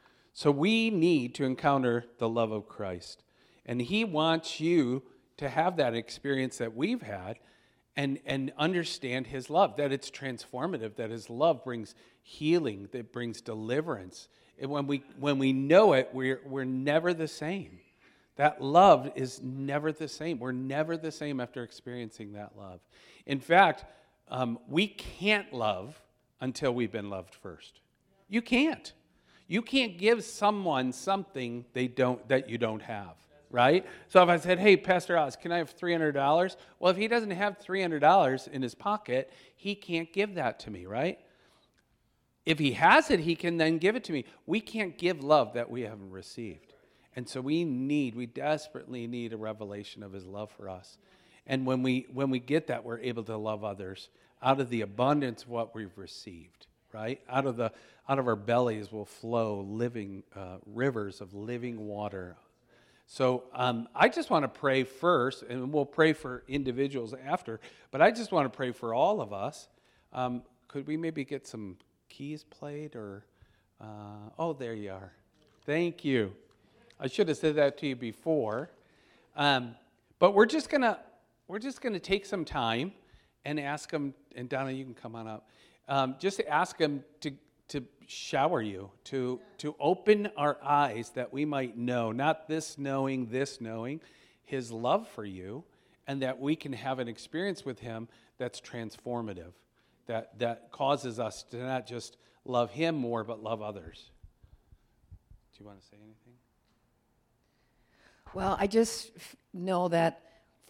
So we need to encounter the love of Christ. And he wants you to have that experience that we've had and, and understand his love, that it's transformative, that his love brings healing, that it brings deliverance. And when we, when we know it, we're, we're never the same. That love is never the same. We're never the same after experiencing that love. In fact, um, we can't love until we've been loved first. You can't. You can't give someone something they don't that you don't have, right? So if I said, hey, Pastor Oz, can I have three hundred dollars? Well, if he doesn't have three hundred dollars in his pocket, he can't give that to me, right? If he has it, he can then give it to me. We can't give love that we haven't received. And so we need, we desperately need a revelation of his love for us. And when we when we get that, we're able to love others out of the abundance of what we've received, right? Out of the out of our bellies will flow living uh, rivers of living water. So um, I just want to pray first, and we'll pray for individuals after, but I just want to pray for all of us. Um, could we maybe get some keys played? Or uh, oh, there you are. Thank you. I should have said that to you before. Um, but we're just gonna we're just gonna take some time and ask him. And Donna, you can come on up. Um, just to ask him to to shower you, to to open our eyes that we might know, not this knowing, this knowing, his love for you, and that we can have an experience with him that's transformative, that that causes us to not just love him more, but love others. Do you want to say anything? Well, I just know that,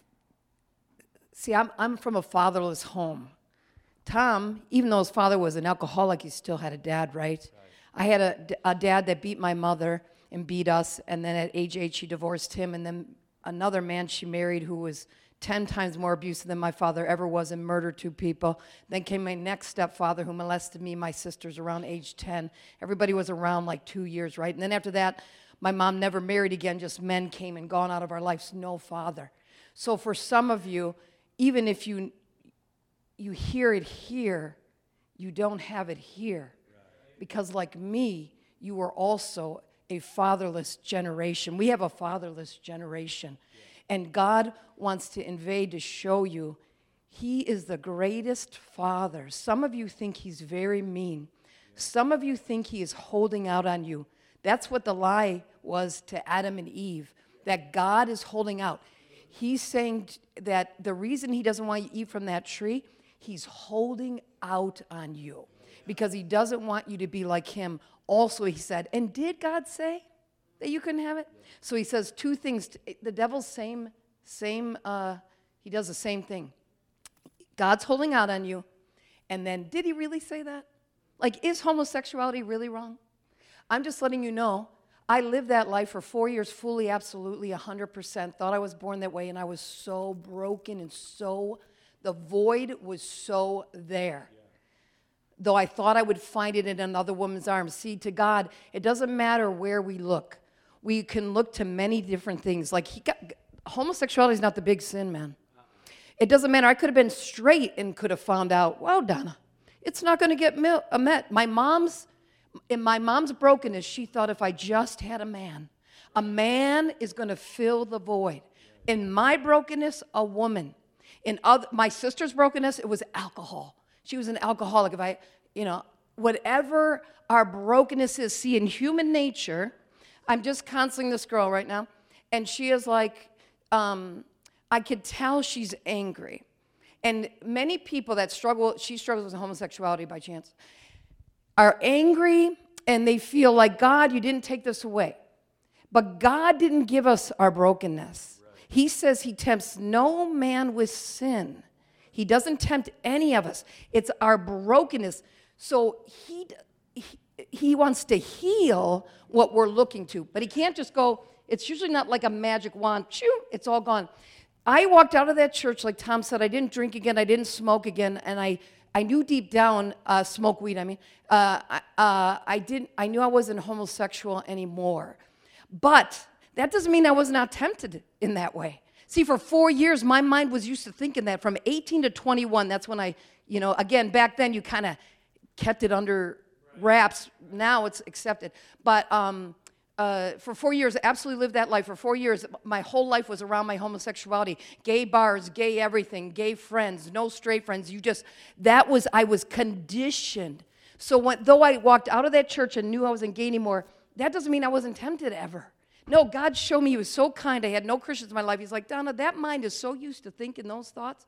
see, I'm I'm from a fatherless home. Tom, even though his father was an alcoholic, he still had a dad, right? right. I had a, a dad that beat my mother and beat us, and then at age eight, she divorced him, and then another man she married who was ten times more abusive than my father ever was and murdered two people. Then came my next stepfather who molested me and my sisters around age ten. Everybody was around like two years, right? And then after that, my mom never married again, just men came and gone out of our lives, no father. So for some of you, even if you you hear it here, you don't have it here. Because like me, you were also a fatherless generation. We have a fatherless generation. And God wants to invade to show you he is the greatest father. Some of you think he's very mean. Some of you think he is holding out on you. That's what the lie was to Adam and Eve, that God is holding out. He's saying that the reason he doesn't want you to eat from that tree, he's holding out on you because he doesn't want you to be like him. Also, he said, and did God say that you couldn't have it? So he says two things. The devil's same, same, uh, he does the same thing. God's holding out on you. And then, did he really say that? Like, is homosexuality really wrong? I'm just letting you know, I lived that life for four years fully, absolutely, one hundred percent. Thought I was born that way, and I was so broken and so, the void was so there. Yeah. Though I thought I would find it in another woman's arms. See, to God, it doesn't matter where we look. We can look to many different things. Like, he got, homosexuality is not the big sin, man. It doesn't matter. I could have been straight and could have found out, wow, Donna, it's not going to get mil- uh, met. My mom's, in my mom's brokenness, she thought if I just had a man, a man is going to fill the void. In my brokenness, a woman. In other, my sister's brokenness, it was alcohol. She was an alcoholic. If I, you know, whatever our brokenness is, see, in human nature, I'm just counseling this girl right now, and she is like, um, I could tell she's angry. And many people that struggle, she struggles with homosexuality by chance, are angry and they feel like, God, you didn't take this away. But God didn't give us our brokenness. Right. He says he tempts no man with sin. He doesn't tempt any of us. It's our brokenness. So he, he, he wants to heal what we're looking to. But he can't just go, it's usually not like a magic wand, choo, it's all gone. I walked out of that church, like Tom said, I didn't drink again, I didn't smoke again, and I, I knew deep down, uh, smoke weed, I mean, uh, uh, I didn't, I knew I wasn't homosexual anymore. But that doesn't mean I was not tempted in that way. See, for four years, my mind was used to thinking that. From eighteen to twenty-one, that's when I, you know, again, back then you kind of kept it under wraps. Now it's accepted. But um, uh, for four years, I absolutely lived that life. For four years, my whole life was around my homosexuality. Gay bars, gay everything, gay friends, no straight friends. You just, that was, I was conditioned. So when, though I walked out of that church and knew I wasn't gay anymore, that doesn't mean I wasn't tempted ever. No, God showed me he was so kind. I had no Christians in my life. He's like, Donna, that mind is so used to thinking those thoughts.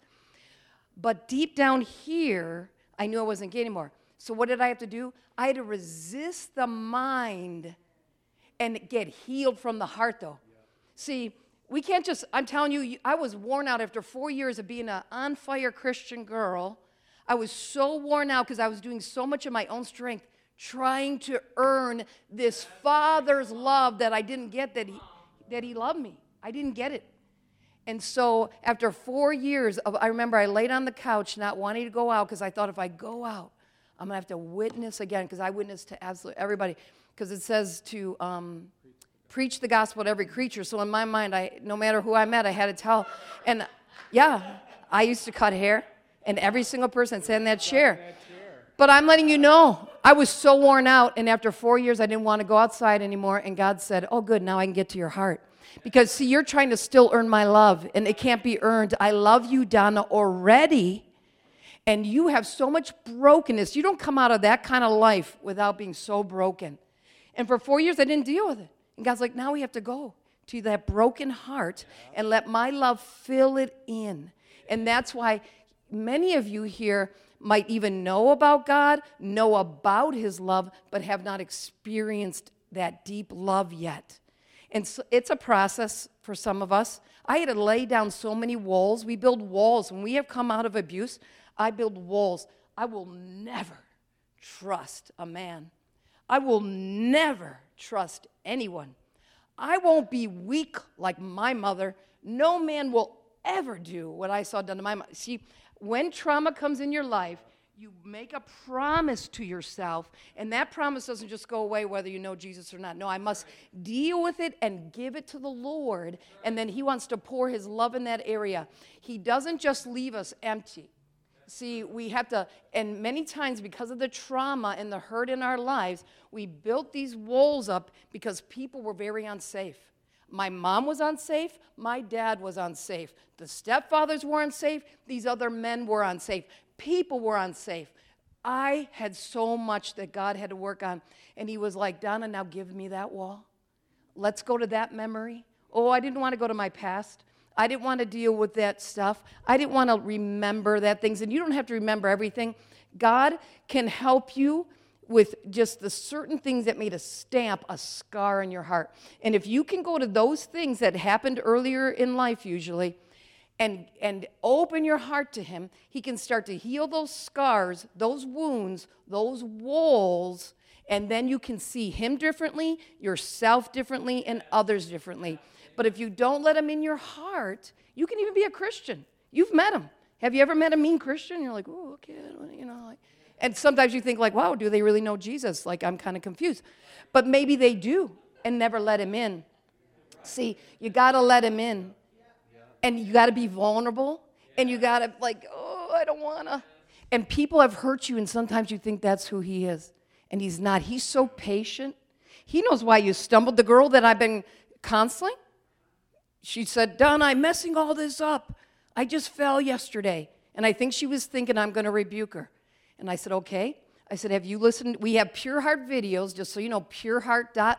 But deep down here, I knew I wasn't gay anymore. So what did I have to do? I had to resist the mind and get healed from the heart, though. Yeah. See, we can't just, I'm telling you, I was worn out after four years of being an on-fire Christian girl. I was so worn out because I was doing so much of my own strength. trying to earn this Father's love that I didn't get, that he, that he loved me. I didn't get it. And so after four years of, I remember I laid on the couch not wanting to go out because I thought if I go out, I'm going to have to witness again, because I witnessed to absolutely everybody, because it says to um, preach the gospel to every creature. So in my mind, I no matter who I met, I had to tell. And yeah, I used to cut hair, and every single person sat in that chair. But I'm letting you know, I was so worn out, and after four years, I didn't want to go outside anymore, and God said, oh, good, now I can get to your heart. Because, see, you're trying to still earn my love, and it can't be earned. I love you, Donna, already, and you have so much brokenness. You don't come out of that kind of life without being so broken. And for four years, I didn't deal with it. And God's like, now we have to go to that broken heart and let my love fill it in. And that's why many of you here might even know about God, know about his love, but have not experienced that deep love yet. And so it's a process for some of us. I had to lay down so many walls. We build walls. When we have come out of abuse, I build walls. I will never trust a man. I will never trust anyone. I won't be weak like my mother. No man will ever do what I saw done to my mother. See, when trauma comes in your life, you make a promise to yourself, and that promise doesn't just go away whether you know Jesus or not. No, I must deal with it and give it to the Lord, and then he wants to pour his love in that area. He doesn't just leave us empty. See, we have to, and many times because of the trauma and the hurt in our lives, we built these walls up because people were very unsafe. My mom was unsafe. My dad was unsafe. The stepfathers were unsafe. These other men were unsafe. People were unsafe. I had so much that God had to work on. And he was like, Donna, now give me that wall. Let's go to that memory. Oh, I didn't want to go to my past. I didn't want to deal with that stuff. I didn't want to remember that things. And you don't have to remember everything. God can help you with just the certain things that made a stamp, a scar in your heart. And if you can go to those things that happened earlier in life usually, and and open your heart to him, he can start to heal those scars, those wounds, those walls, and then you can see him differently, yourself differently, and others differently. But if you don't let him in your heart, you can even be a Christian. You've met him. Have you ever met a mean Christian? You're like, oh, okay, you know. Like, and sometimes you think like, wow, do they really know Jesus? Like, I'm kind of confused. But maybe they do and never let him in. See, you got to let him in. And you got to be vulnerable, and you got to, like, oh, I don't want to. And people have hurt you, and sometimes you think that's who he is, and he's not. He's so patient. He knows why you stumbled. The girl that I've been counseling, she said, Donna, I'm messing all this up. I just fell yesterday. And I think she was thinking I'm going to rebuke her. And I said, okay. I said, have you listened? We have Pure Heart videos, just so you know, pureheart dot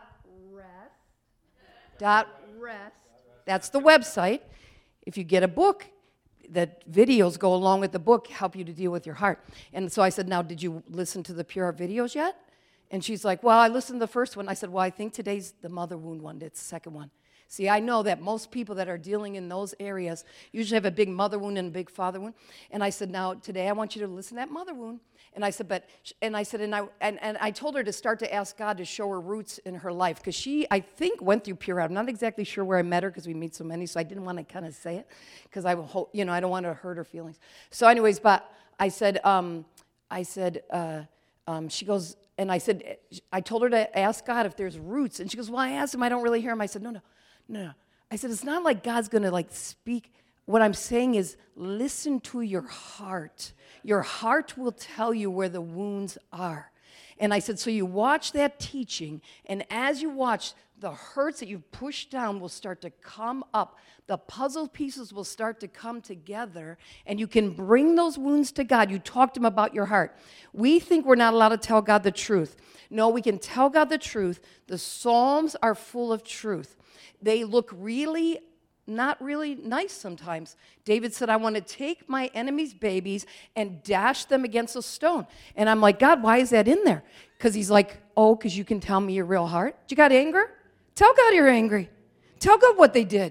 rest. That's the website. If you get a book, the videos go along with the book, help you to deal with your heart. And so I said, now, did you listen to the Pure Heart videos yet? And she's like, well, I listened to the first one. I said, well, I think today's the mother wound one. It's the second one. See, I know that most people that are dealing in those areas usually have a big mother wound and a big father wound. And I said, now, today I want you to listen to that mother wound. And I said, but, and I said, and I and, and I told her to start to ask God to show her roots in her life. Because she, I think, went through Pure Heart. I'm not exactly sure where I met her because we meet so many, so I didn't want to kind of say it. Because I, you know, I don't want to hurt her feelings. So anyways, but I said, um, I said, uh, um, she goes, and I said, I told her to ask God if there's roots. And she goes, well, I asked him, I don't really hear him. I said, no, no. No, no. I said, it's not like God's going to like speak. What I'm saying is listen to your heart. Your heart will tell you where the wounds are. And I said, so you watch that teaching, and as you watch, the hurts that you've pushed down will start to come up. The puzzle pieces will start to come together, and you can bring those wounds to God. You talk to him about your heart. We think we're not allowed to tell God the truth. No, we can tell God the truth. The Psalms are full of truth. They look really, not really nice sometimes. David said, I want to take my enemies' babies and dash them against a stone. And I'm like, God, why is that in there? Because he's like, oh, because you can tell me your real heart. You got anger? Tell God you're angry. Tell God what they did.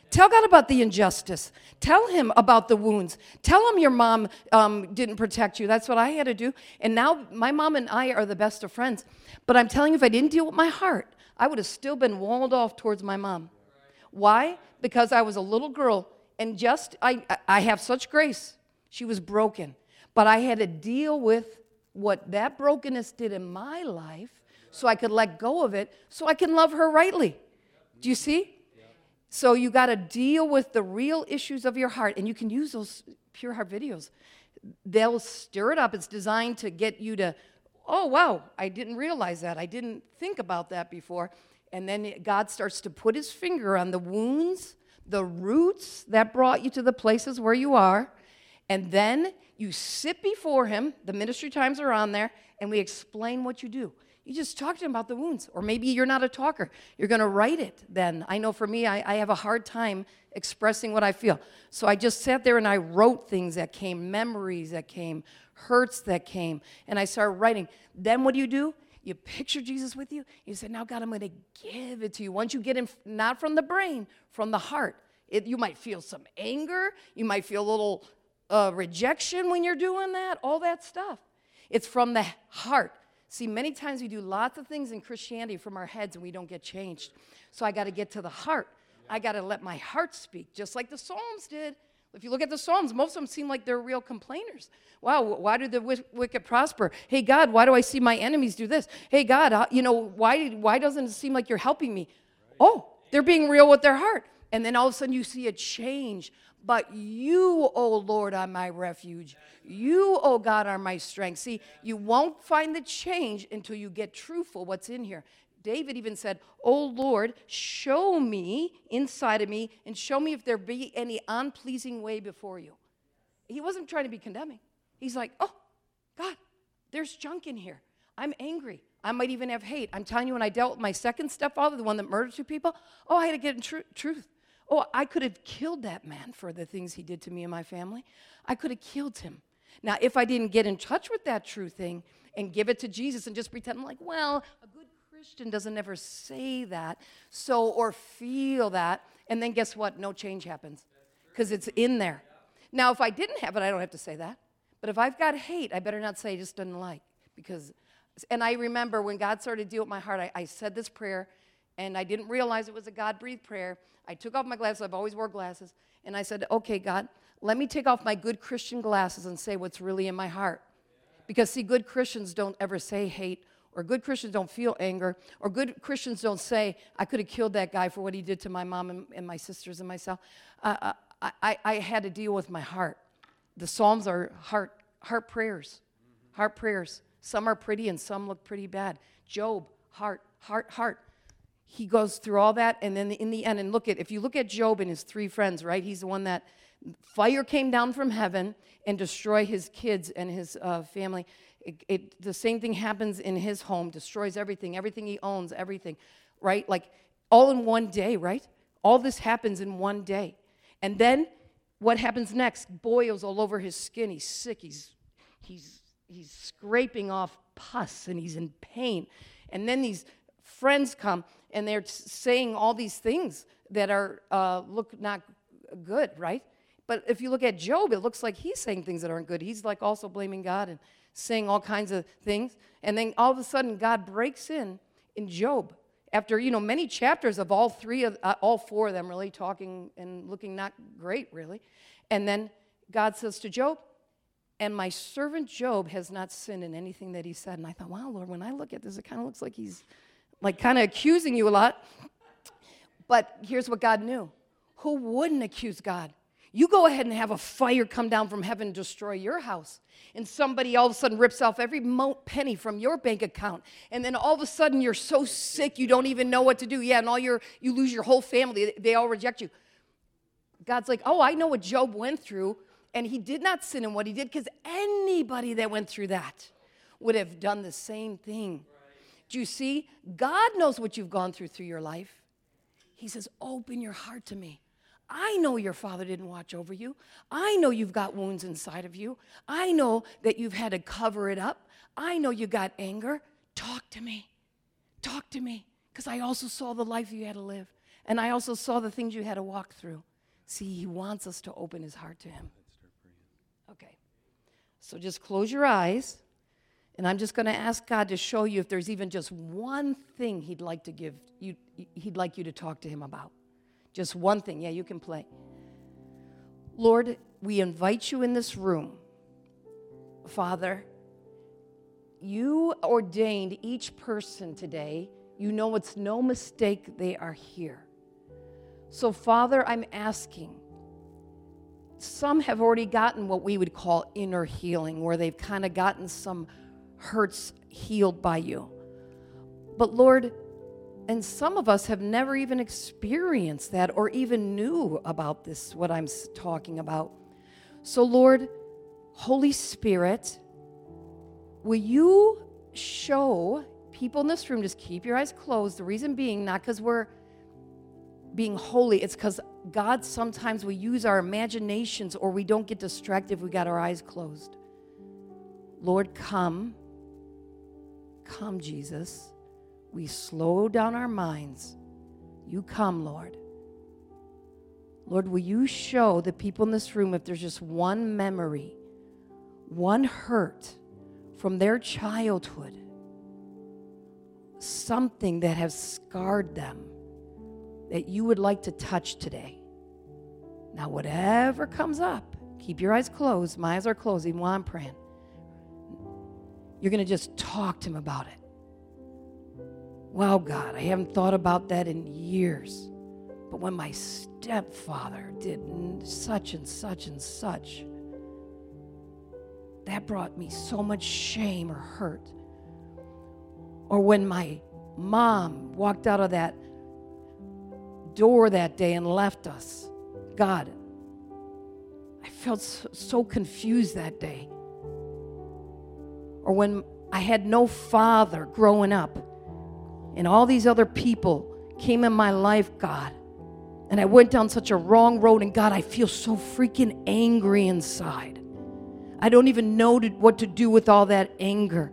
Tell God about the injustice. Tell him about the wounds. Tell him your mom um, didn't protect you. That's what I had to do. And now my mom and I are the best of friends. But I'm telling you, if I didn't deal with my heart, I would have still been walled off towards my mom. Why? Because I was a little girl, and just, I, I have such grace. She was broken. But I had to deal with what that brokenness did in my life so I could let go of it so I can love her rightly. Do you see? So you got to deal with the real issues of your heart, and you can use those Pure Heart videos. They'll stir it up. It's designed to get you to, oh, wow, I didn't realize that. I didn't think about that before. And then God starts to put his finger on the wounds, the roots that brought you to the places where you are. And then you sit before him. The ministry times are on there, and we explain what you do. You just talk to him about the wounds. Or maybe you're not a talker. You're going to write it then. I know for me, I, I have a hard time expressing what I feel. So I just sat there and I wrote things that came, memories that came, hurts that came, and I started writing. Then what do you do? You picture Jesus with you. You say, now, God, I'm going to give it to you. Once you get in, not from the brain, from the heart. It, you might feel some anger. You might feel a little uh, rejection when you're doing that, all that stuff. It's from the heart. See, many times we do lots of things in Christianity from our heads and we don't get changed. So I got to get to the heart. I got to let my heart speak, just like the Psalms did. If you look at the Psalms, most of them seem like they're real complainers. Wow, why do the wicked prosper? Hey, God, why do I see my enemies do this? Hey, God, you know, why, why doesn't it seem like you're helping me? Oh, they're being real with their heart. And then all of a sudden you see a change. But you, O Lord, are my refuge. You, O God, are my strength. See, you won't find the change until you get truthful what's in here. David even said, O Lord, show me inside of me and show me if there be any unpleasing way before you. He wasn't trying to be condemning. He's like, oh, God, there's junk in here. I'm angry. I might even have hate. I'm telling you, when I dealt with my second stepfather, the one that murdered two people, oh, I had to get in tr- truth. Oh, I could have killed that man for the things he did to me and my family. I could have killed him. Now, if I didn't get in touch with that true thing and give it to Jesus and just pretend like, well, a good Christian doesn't ever say that, so, or feel that, and then guess what? No change happens because it's in there. Now, if I didn't have it, I don't have to say that. But if I've got hate, I better not say I just didn't like. Because, and I remember when God started to deal with my heart, I, I said this prayer, and I didn't realize it was a God-breathed prayer. I took off my glasses. I've always wore glasses. And I said, okay, God, let me take off my good Christian glasses and say what's really in my heart. Because, see, good Christians don't ever say hate, or good Christians don't feel anger, or good Christians don't say, I could have killed that guy for what he did to my mom and, and my sisters and myself. Uh, I, I, I had to deal with my heart. The Psalms are heart, heart prayers, heart prayers. Some are pretty and some look pretty bad. Job, heart, heart, heart. He goes through all that, and then in the end, and look at, if you look at Job and his three friends, right? He's the one that fire came down from heaven and destroyed his kids and his uh, family. It, it, the same thing happens in his home, destroys everything, everything he owns, everything, right? Like all in one day, right? All this happens in one day. And then what happens next? Boils all over his skin. He's sick. He's, he's, he's scraping off pus, and he's in pain. And then these friends come, and they're saying all these things that are uh, look not good, right? But if you look at Job, it looks like he's saying things that aren't good. He's like also blaming God and saying all kinds of things. And then all of a sudden, God breaks in in Job. After, you know, many chapters of all three of, uh, all four of them really talking and looking not great, really. And then God says to Job, and my servant Job has not sinned in anything that he said. And I thought, wow, Lord, when I look at this, it kind of looks like he's like kind of accusing you a lot. But here's what God knew. Who wouldn't accuse God? You go ahead and have a fire come down from heaven and destroy your house. And somebody all of a sudden rips off every mo- penny from your bank account. And then all of a sudden you're so sick you don't even know what to do. Yeah, and all your you lose your whole family. They all reject you. God's like, oh, I know what Job went through. And he did not sin in what he did, because anybody that went through that would have done the same thing. Do you see? God knows what you've gone through through your life. He says, open your heart to me. I know your father didn't watch over you. I know you've got wounds inside of you. I know that you've had to cover it up. I know you got anger. Talk to me. Talk to me. Because I also saw the life you had to live. And I also saw the things you had to walk through. See, he wants us to open his heart to him. Okay. So just close your eyes, and I'm just going to ask God to show you if there's even just one thing he'd like to give you, he'd like you to talk to him about. Just one thing. Yeah, you can play. Lord, we invite you in this room. Father, you ordained each person today. You know it's no mistake they are here. So, Father, I'm asking. Some have already gotten what we would call inner healing, where they've kind of gotten some hurts healed by you. But Lord, and some of us have never even experienced that or even knew about this, what I'm talking about. So Lord, Holy Spirit, will you show people in this room, just keep your eyes closed. The reason being, not because we're being holy, it's because God, sometimes we use our imaginations or we don't get distracted if we got our eyes closed. Lord, come. Come, Jesus. We slow down our minds. You come, Lord. Lord, will you show the people in this room if there's just one memory, one hurt from their childhood, something that has scarred them, that you would like to touch today. Now, whatever comes up, keep your eyes closed. My eyes are closed even while I'm praying. You're going to just talk to him about it. Wow, God, I haven't thought about that in years. But when my stepfather did such and such and such, that brought me so much shame or hurt. Or when my mom walked out of that door that day and left us. God, I felt so, so confused that day. Or when I had no father growing up and all these other people came in my life, God, and I went down such a wrong road, and God, I feel so freaking angry inside. I don't even know to, what to do with all that anger.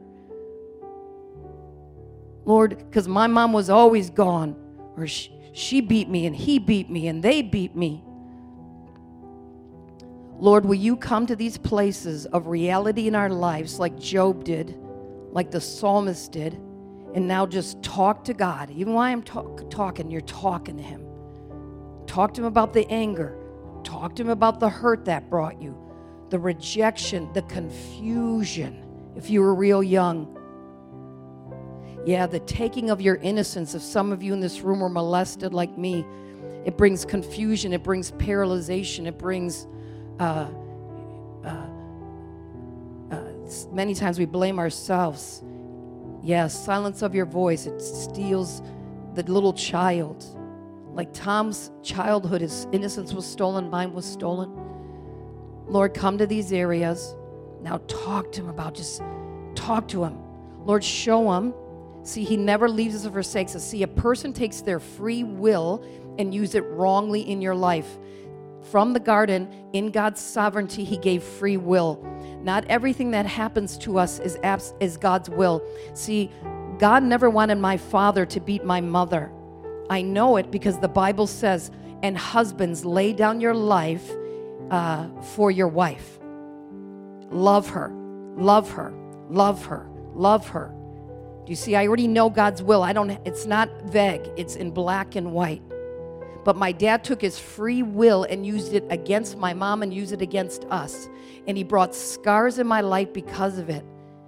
Lord, because my mom was always gone, or she, she beat me, and he beat me, and they beat me. Lord, will you come to these places of reality in our lives like Job did, like the psalmist did, and now just talk to God. Even while I'm talk, talking, you're talking to him. Talk to him about the anger. Talk to him about the hurt that brought you, the rejection, the confusion, if you were real young. Yeah, the taking of your innocence. If some of you in this room were molested like me, it brings confusion, it brings paralyzation, it brings, uh, uh, uh, many times we blame ourselves. Yeah, silence of your voice, it steals the little child. Like Tom's childhood, his innocence was stolen, mine was stolen. Lord, come to these areas. Now talk to him about, just talk to him. Lord, show him. See, he never leaves us or forsakes us. See, a person takes their free will and use it wrongly in your life. From the garden, in God's sovereignty, he gave free will. Not everything that happens to us is, abs- is God's will. See, God never wanted my father to beat my mother. I know it because the Bible says, and husbands, lay down your life uh, for your wife. Love her, love her, love her, love her. Do you see, I already know God's will. I don't, it's not vague, it's in black and white. But my dad took his free will and used it against my mom and used it against us. And he brought scars in my life because of it.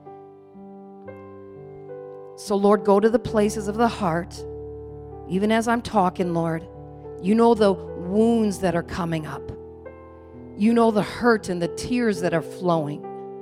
So Lord, go to the places of the heart. Even as I'm talking, Lord, you know the wounds that are coming up. You know the hurt and the tears that are flowing.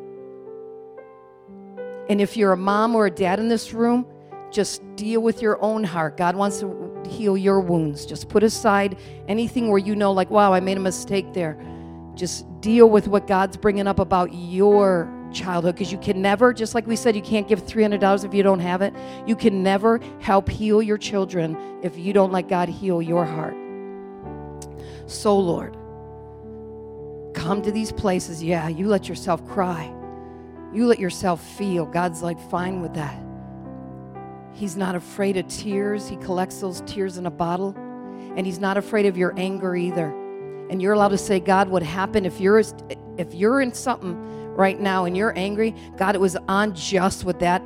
And if you're a mom or a dad in this room, just deal with your own heart. God wants to heal your wounds. Just put aside anything where you know, like, wow, I made a mistake there. Just deal with what God's bringing up about your childhood, because you can never, just like we said, you can't give three hundred dollars if you don't have it. You can never help heal your children if you don't let God heal your heart. So, Lord, come to these places. Yeah, you let yourself cry. You let yourself feel. God's like fine with that. He's not afraid of tears. He collects those tears in a bottle. And he's not afraid of your anger either. And you're allowed to say, God, what happened? If you're if you're in something right now and you're angry, God, it was unjust what that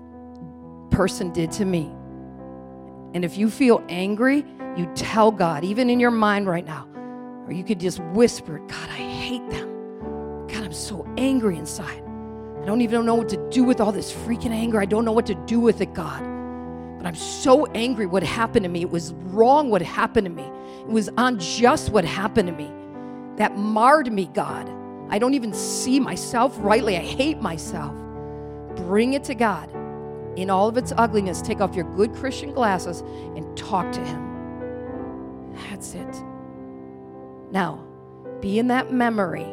person did to me. And if you feel angry, you tell God, even in your mind right now, or you could just whisper, God, I hate them. God, I'm so angry inside. I don't even know what to do with all this freaking anger. I don't know what to do with it, God. But I'm so angry what happened to me. It was wrong what happened to me. It was unjust what happened to me. That marred me, God. I don't even see myself rightly. I hate myself. Bring it to God. In all of its ugliness, take off your good Christian glasses and talk to him. That's it. Now, be in that memory.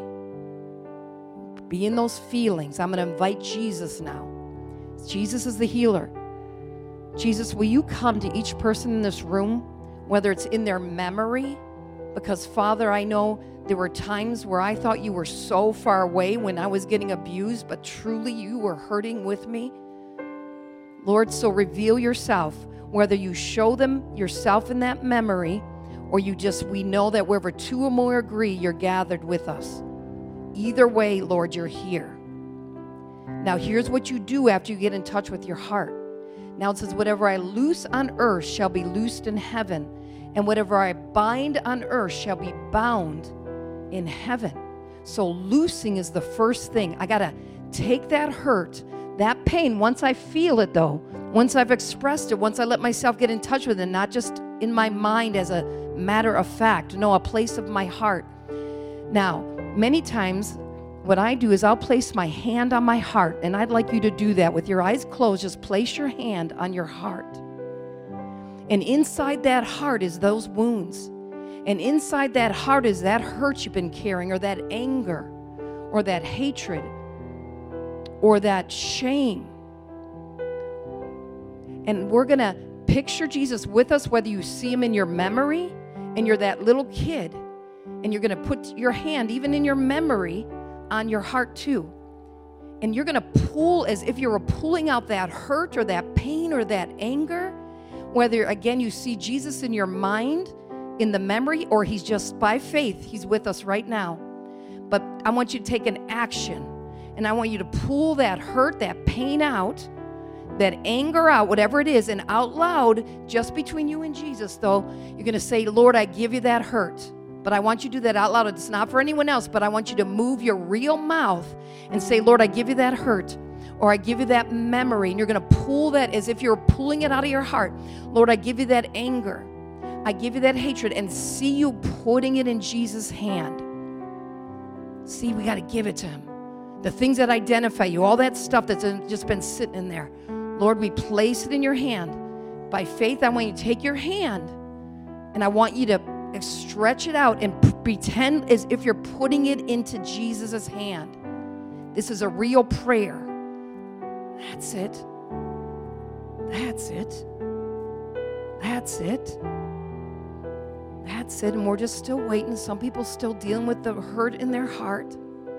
Be in those feelings. I'm going to invite Jesus now. Jesus is the healer. Jesus, will you come to each person in this room, whether it's in their memory? Because, Father, I know there were times where I thought you were so far away when I was getting abused, but truly you were hurting with me. Lord, so reveal yourself, whether you show them yourself in that memory, or you just, we know that wherever two or more agree, you're gathered with us. Either way, Lord, you're here. Now, here's what you do after you get in touch with your heart. Now it says, whatever I loose on earth shall be loosed in heaven, and whatever I bind on earth shall be bound in heaven. So loosing is the first thing. I got to take that hurt, that pain, once I feel it though, once I've expressed it, once I let myself get in touch with it, not just in my mind as a matter of fact, no, a place of my heart. Now, many times, what I do is I'll place my hand on my heart, and I'd like you to do that with your eyes closed. Just place your hand on your heart. And inside that heart is those wounds. And inside that heart is that hurt you've been carrying, or that anger, or that hatred, or that shame. And we're going to picture Jesus with us, whether you see him in your memory and you're that little kid, and you're going to put your hand, even in your memory, on your heart too. And you're going to pull as if you were pulling out that hurt or that pain or that anger, whether, again, you see Jesus in your mind, in the memory, or he's just by faith, he's with us right now. But I want you to take an action, and I want you to pull that hurt, that pain out, that anger out, whatever it is, and out loud, just between you and Jesus, though, you're going to say, Lord, I give you that hurt. But I want you to do that out loud. It's not for anyone else, but I want you to move your real mouth and say, Lord, I give you that hurt, or I give you that memory. And you're going to pull that as if you're pulling it out of your heart. Lord, I give you that anger. I give you that hatred, and see you putting it in Jesus' hand. See, we got to give it to him. The things that identify you, all that stuff that's just been sitting in there. Lord, we place it in your hand. By faith, I want you to take your hand, and I want you to stretch it out and p- pretend as if you're putting it into Jesus' hand. This is a real prayer. That's it. That's it. That's it. That's it. And we're just still waiting. Some people still dealing with the hurt in their heart.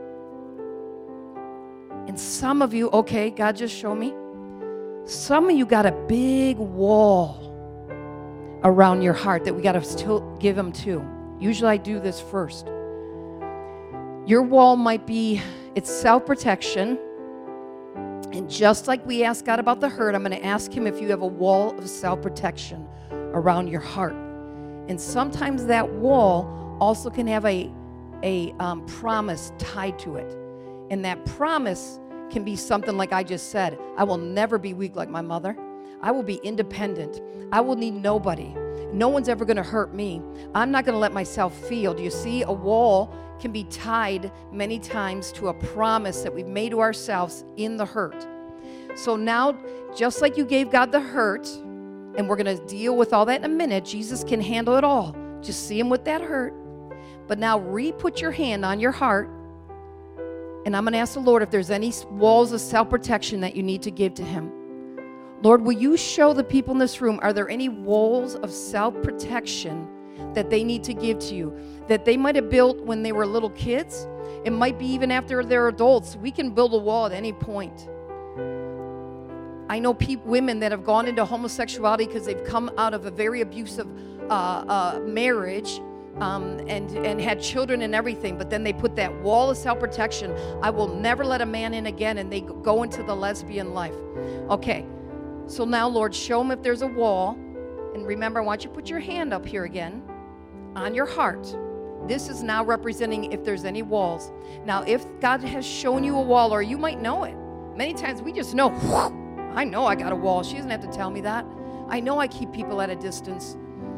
And some of you, okay, God just showed me. Some of you got a big wall around your heart that we got to still give him to. Usually I do this first. Your wall might be, it's self-protection. And just like we asked God about the hurt, I'm going to ask him if you have a wall of self-protection around your heart. And sometimes that wall also can have a, a um, promise tied to it. And that promise can be something like I just said. I will never be weak like my mother. I will be independent. I will need nobody. No one's ever going to hurt me. I'm not going to let myself feel. Do you see? A wall can be tied many times to a promise that we've made to ourselves in the hurt. So now, just like you gave God the hurt, and we're going to deal with all that in a minute, Jesus can handle it all. Just see him with that hurt. But now re-put your hand on your heart, and I'm going to ask the Lord if there's any walls of self-protection that you need to give to him. Lord, will you show the people in this room, are there any walls of self-protection that they need to give to you, that they might have built when they were little kids? It might be even after they're adults. We can build a wall at any point. I know pe- women that have gone into homosexuality because they've come out of a very abusive uh, uh, marriage um, and, and had children and everything, but then they put that wall of self-protection. I will never let a man in again, and they go into the lesbian life. Okay, so now, Lord, show them if there's a wall. And remember, I want you to put your hand up here again on your heart. This is now representing if there's any walls. Now, if God has shown you a wall, or you might know it. Many times we just know, I know I got a wall. She doesn't have to tell me that. I know I keep people at a distance.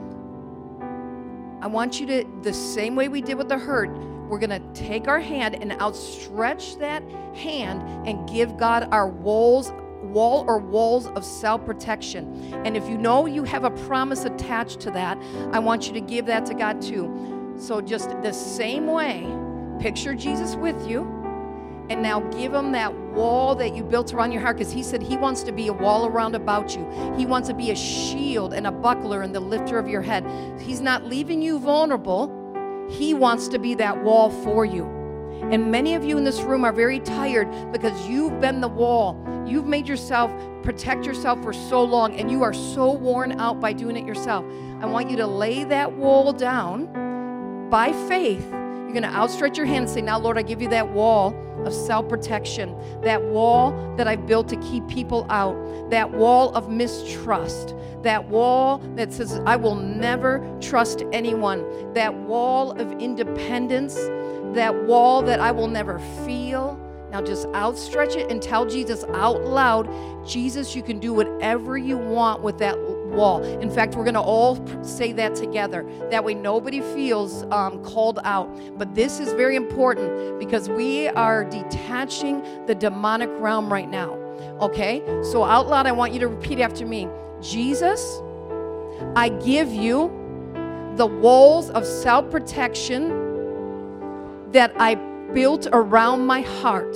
I want you to, the same way we did with the hurt, we're going to take our hand and outstretch that hand and give God our walls, wall or walls of self-protection. And if you know you have a promise attached to that, I want you to give that to God too. So just the same way, picture Jesus with you, and now give him that wall that you built around your heart, because he said he wants to be a wall around about you. He wants to be a shield and a buckler and the lifter of your head. He's not leaving you vulnerable. He wants to be that wall for you. And many of you in this room are very tired because you've been the wall. You've made yourself protect yourself for so long, and you are so worn out by doing it yourself. I want you to lay that wall down by faith. You're going to outstretch your hand and say, now, Lord, I give you that wall of self-protection, that wall that I've built to keep people out, that wall of mistrust, that wall that says I will never trust anyone, that wall of independence, that wall that I will never feel. Now just outstretch it and tell Jesus out loud, Jesus, you can do whatever you want with that wall. In fact, we're going to all say that together. That way nobody feels um, called out. But this is very important because we are detaching the demonic realm right now. Okay? So out loud, I want you to repeat after me. Jesus, I give you the walls of self-protection that I built around my heart.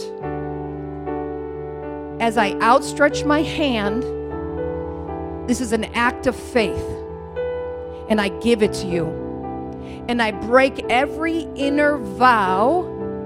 As I outstretch my hand, this is an act of faith, and I give it to you. And I break every inner vow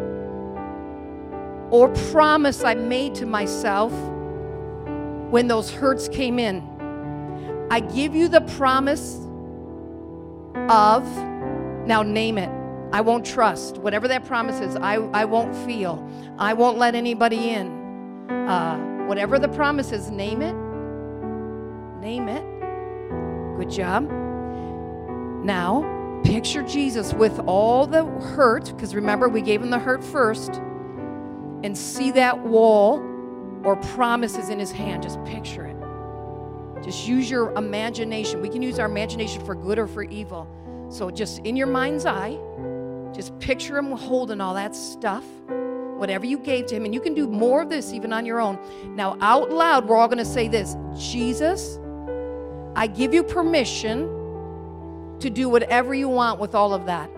or promise I made to myself when those hurts came in. I give you the promise of, now name it, I won't trust. Whatever that promise is, I, I won't feel. I won't let anybody in. Uh, whatever the promise is, name it. Name it. Good job. Now, picture Jesus with all the hurt, because remember, we gave him the hurt first, and see that wall or promises in his hand. Just picture it. Just use your imagination. We can use our imagination for good or for evil. So just in your mind's eye, just picture him holding all that stuff, whatever you gave to him. And you can do more of this even on your own. Now, out loud, we're all going to say this. Jesus, I give you permission to do whatever you want with all of that.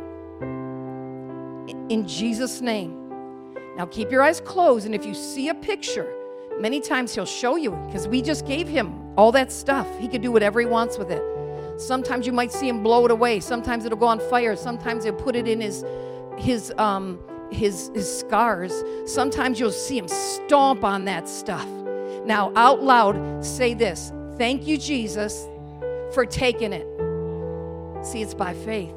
In Jesus' name. Now, keep your eyes closed. And if you see a picture, many times he'll show you, because we just gave him all that stuff. He could do whatever he wants with it. Sometimes you might see him blow it away. Sometimes it'll go on fire. Sometimes he'll put it in his his um his his scars. Sometimes you'll see him stomp on that stuff. Now, out loud, say this. Thank you, Jesus, for taking it. See, it's by faith.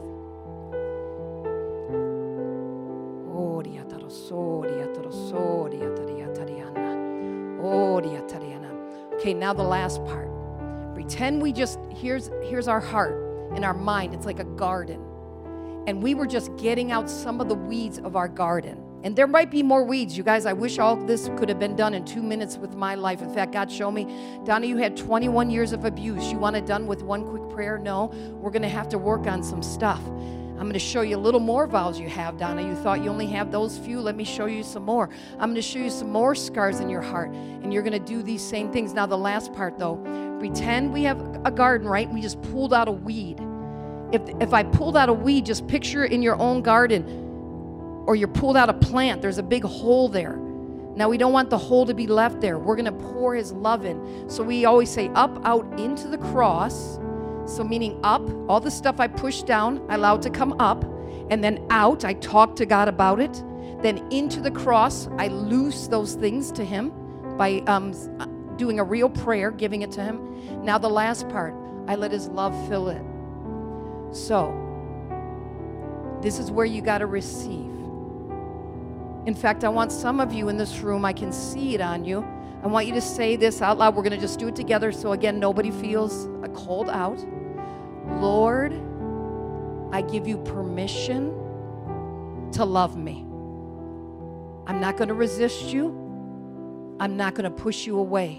Okay, now the last part. Pretend we just, here's, here's our heart and our mind. It's like a garden. And we were just getting out some of the weeds of our garden. And there might be more weeds. You guys, I wish all this could have been done in two minutes with my life. In fact, God showed me, Donna, you had twenty-one years of abuse. You want it done with one quick prayer? No, we're going to have to work on some stuff. I'm going to show you a little more vows you have, Donna. You thought you only have those few. Let me show you some more. I'm going to show you some more scars in your heart. And you're going to do these same things. Now, the last part, though. Pretend we have a garden, right? We just pulled out a weed. If, if I pulled out a weed, just picture it in your own garden. Or you pulled out a plant. There's a big hole there. Now, we don't want the hole to be left there. We're going to pour his love in. So we always say up, out, into the cross. So meaning up, all the stuff I push down, I allow it to come up. And then out, I talk to God about it. Then into the cross, I loose those things to him by um, doing a real prayer, giving it to him. Now the last part, I let his love fill it. So, this is where you got to receive. In fact, I want some of you in this room, I can see it on you. I want you to say this out loud. We're going to just do it together so, again, nobody feels a cold out. Lord, I give you permission to love me. I'm not going to resist you. I'm not going to push you away.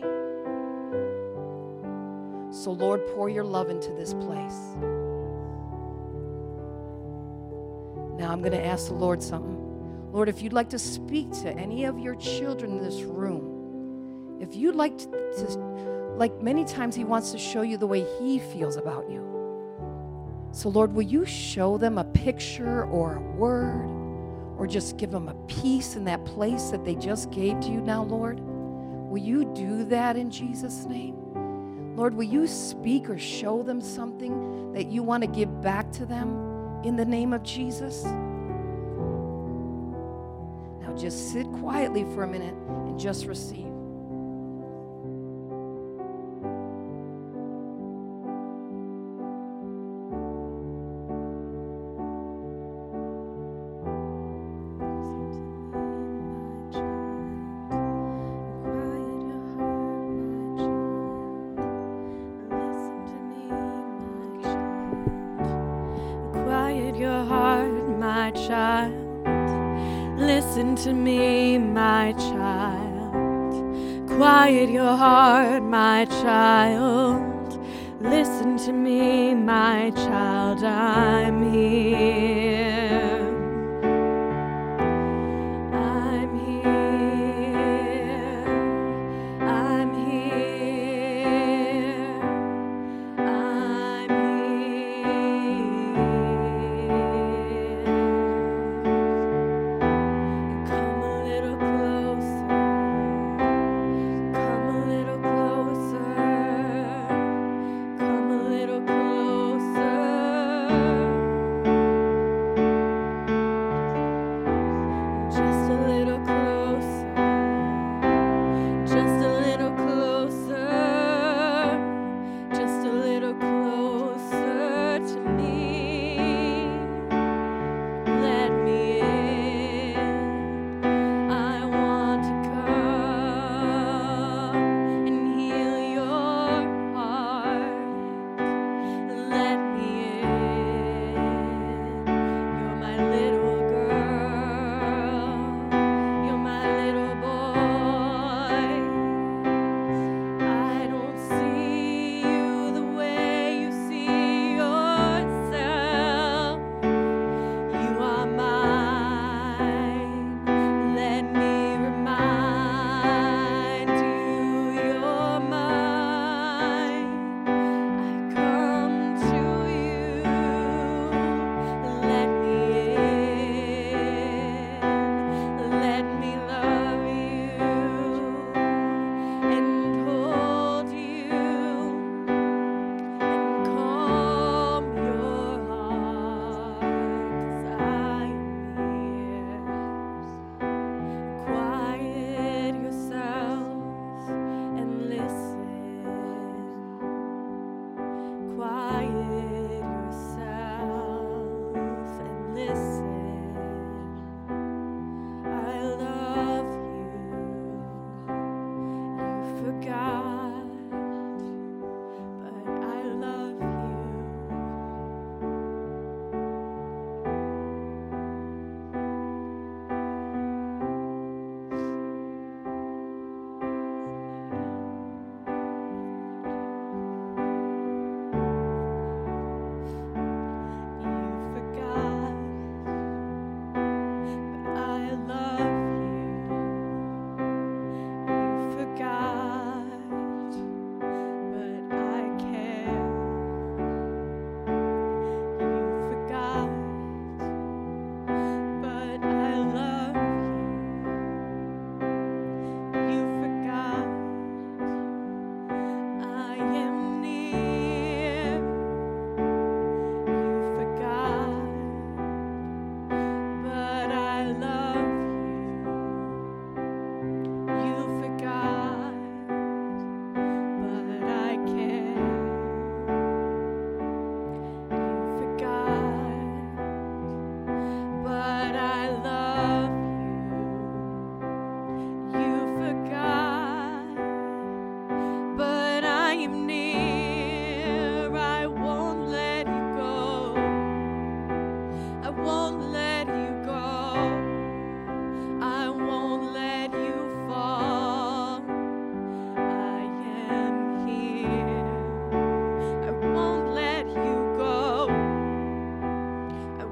So, Lord, pour your love into this place. Now I'm going to ask the Lord something. Lord, if you'd like to speak to any of your children in this room, if you'd like to, to, like many times he wants to show you the way he feels about you. So, Lord, will you show them a picture or a word, or just give them a peace in that place that they just gave to you now, Lord? Will you do that in Jesus' name? Lord, will you speak or show them something that you want to give back to them in the name of Jesus? Now just sit quietly for a minute and just receive. Listen to me, my child. Quiet your heart, my child. Listen to me, my child. I'm here. I'm here. I'm here. I'm here.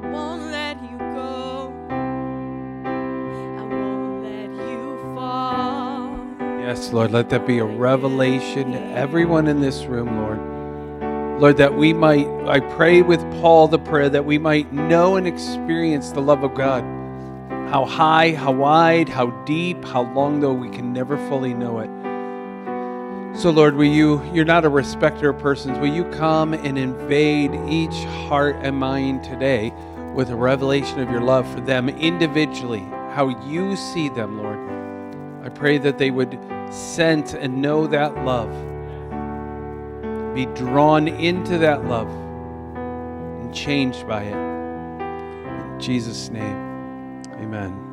won't let you go. I won't let you fall. Yes, Lord, let that be a revelation to everyone in this room, Lord. Lord, that we might, I pray with Paul the prayer, that we might know and experience the love of God. How high, how wide, how deep, how long, though we can never fully know it. So, Lord, will you, you're not a respecter of persons, will you come and invade each heart and mind today with a revelation of your love for them individually, how you see them, Lord. I pray that they would sense and know that love, be drawn into that love and changed by it. In Jesus' name, amen.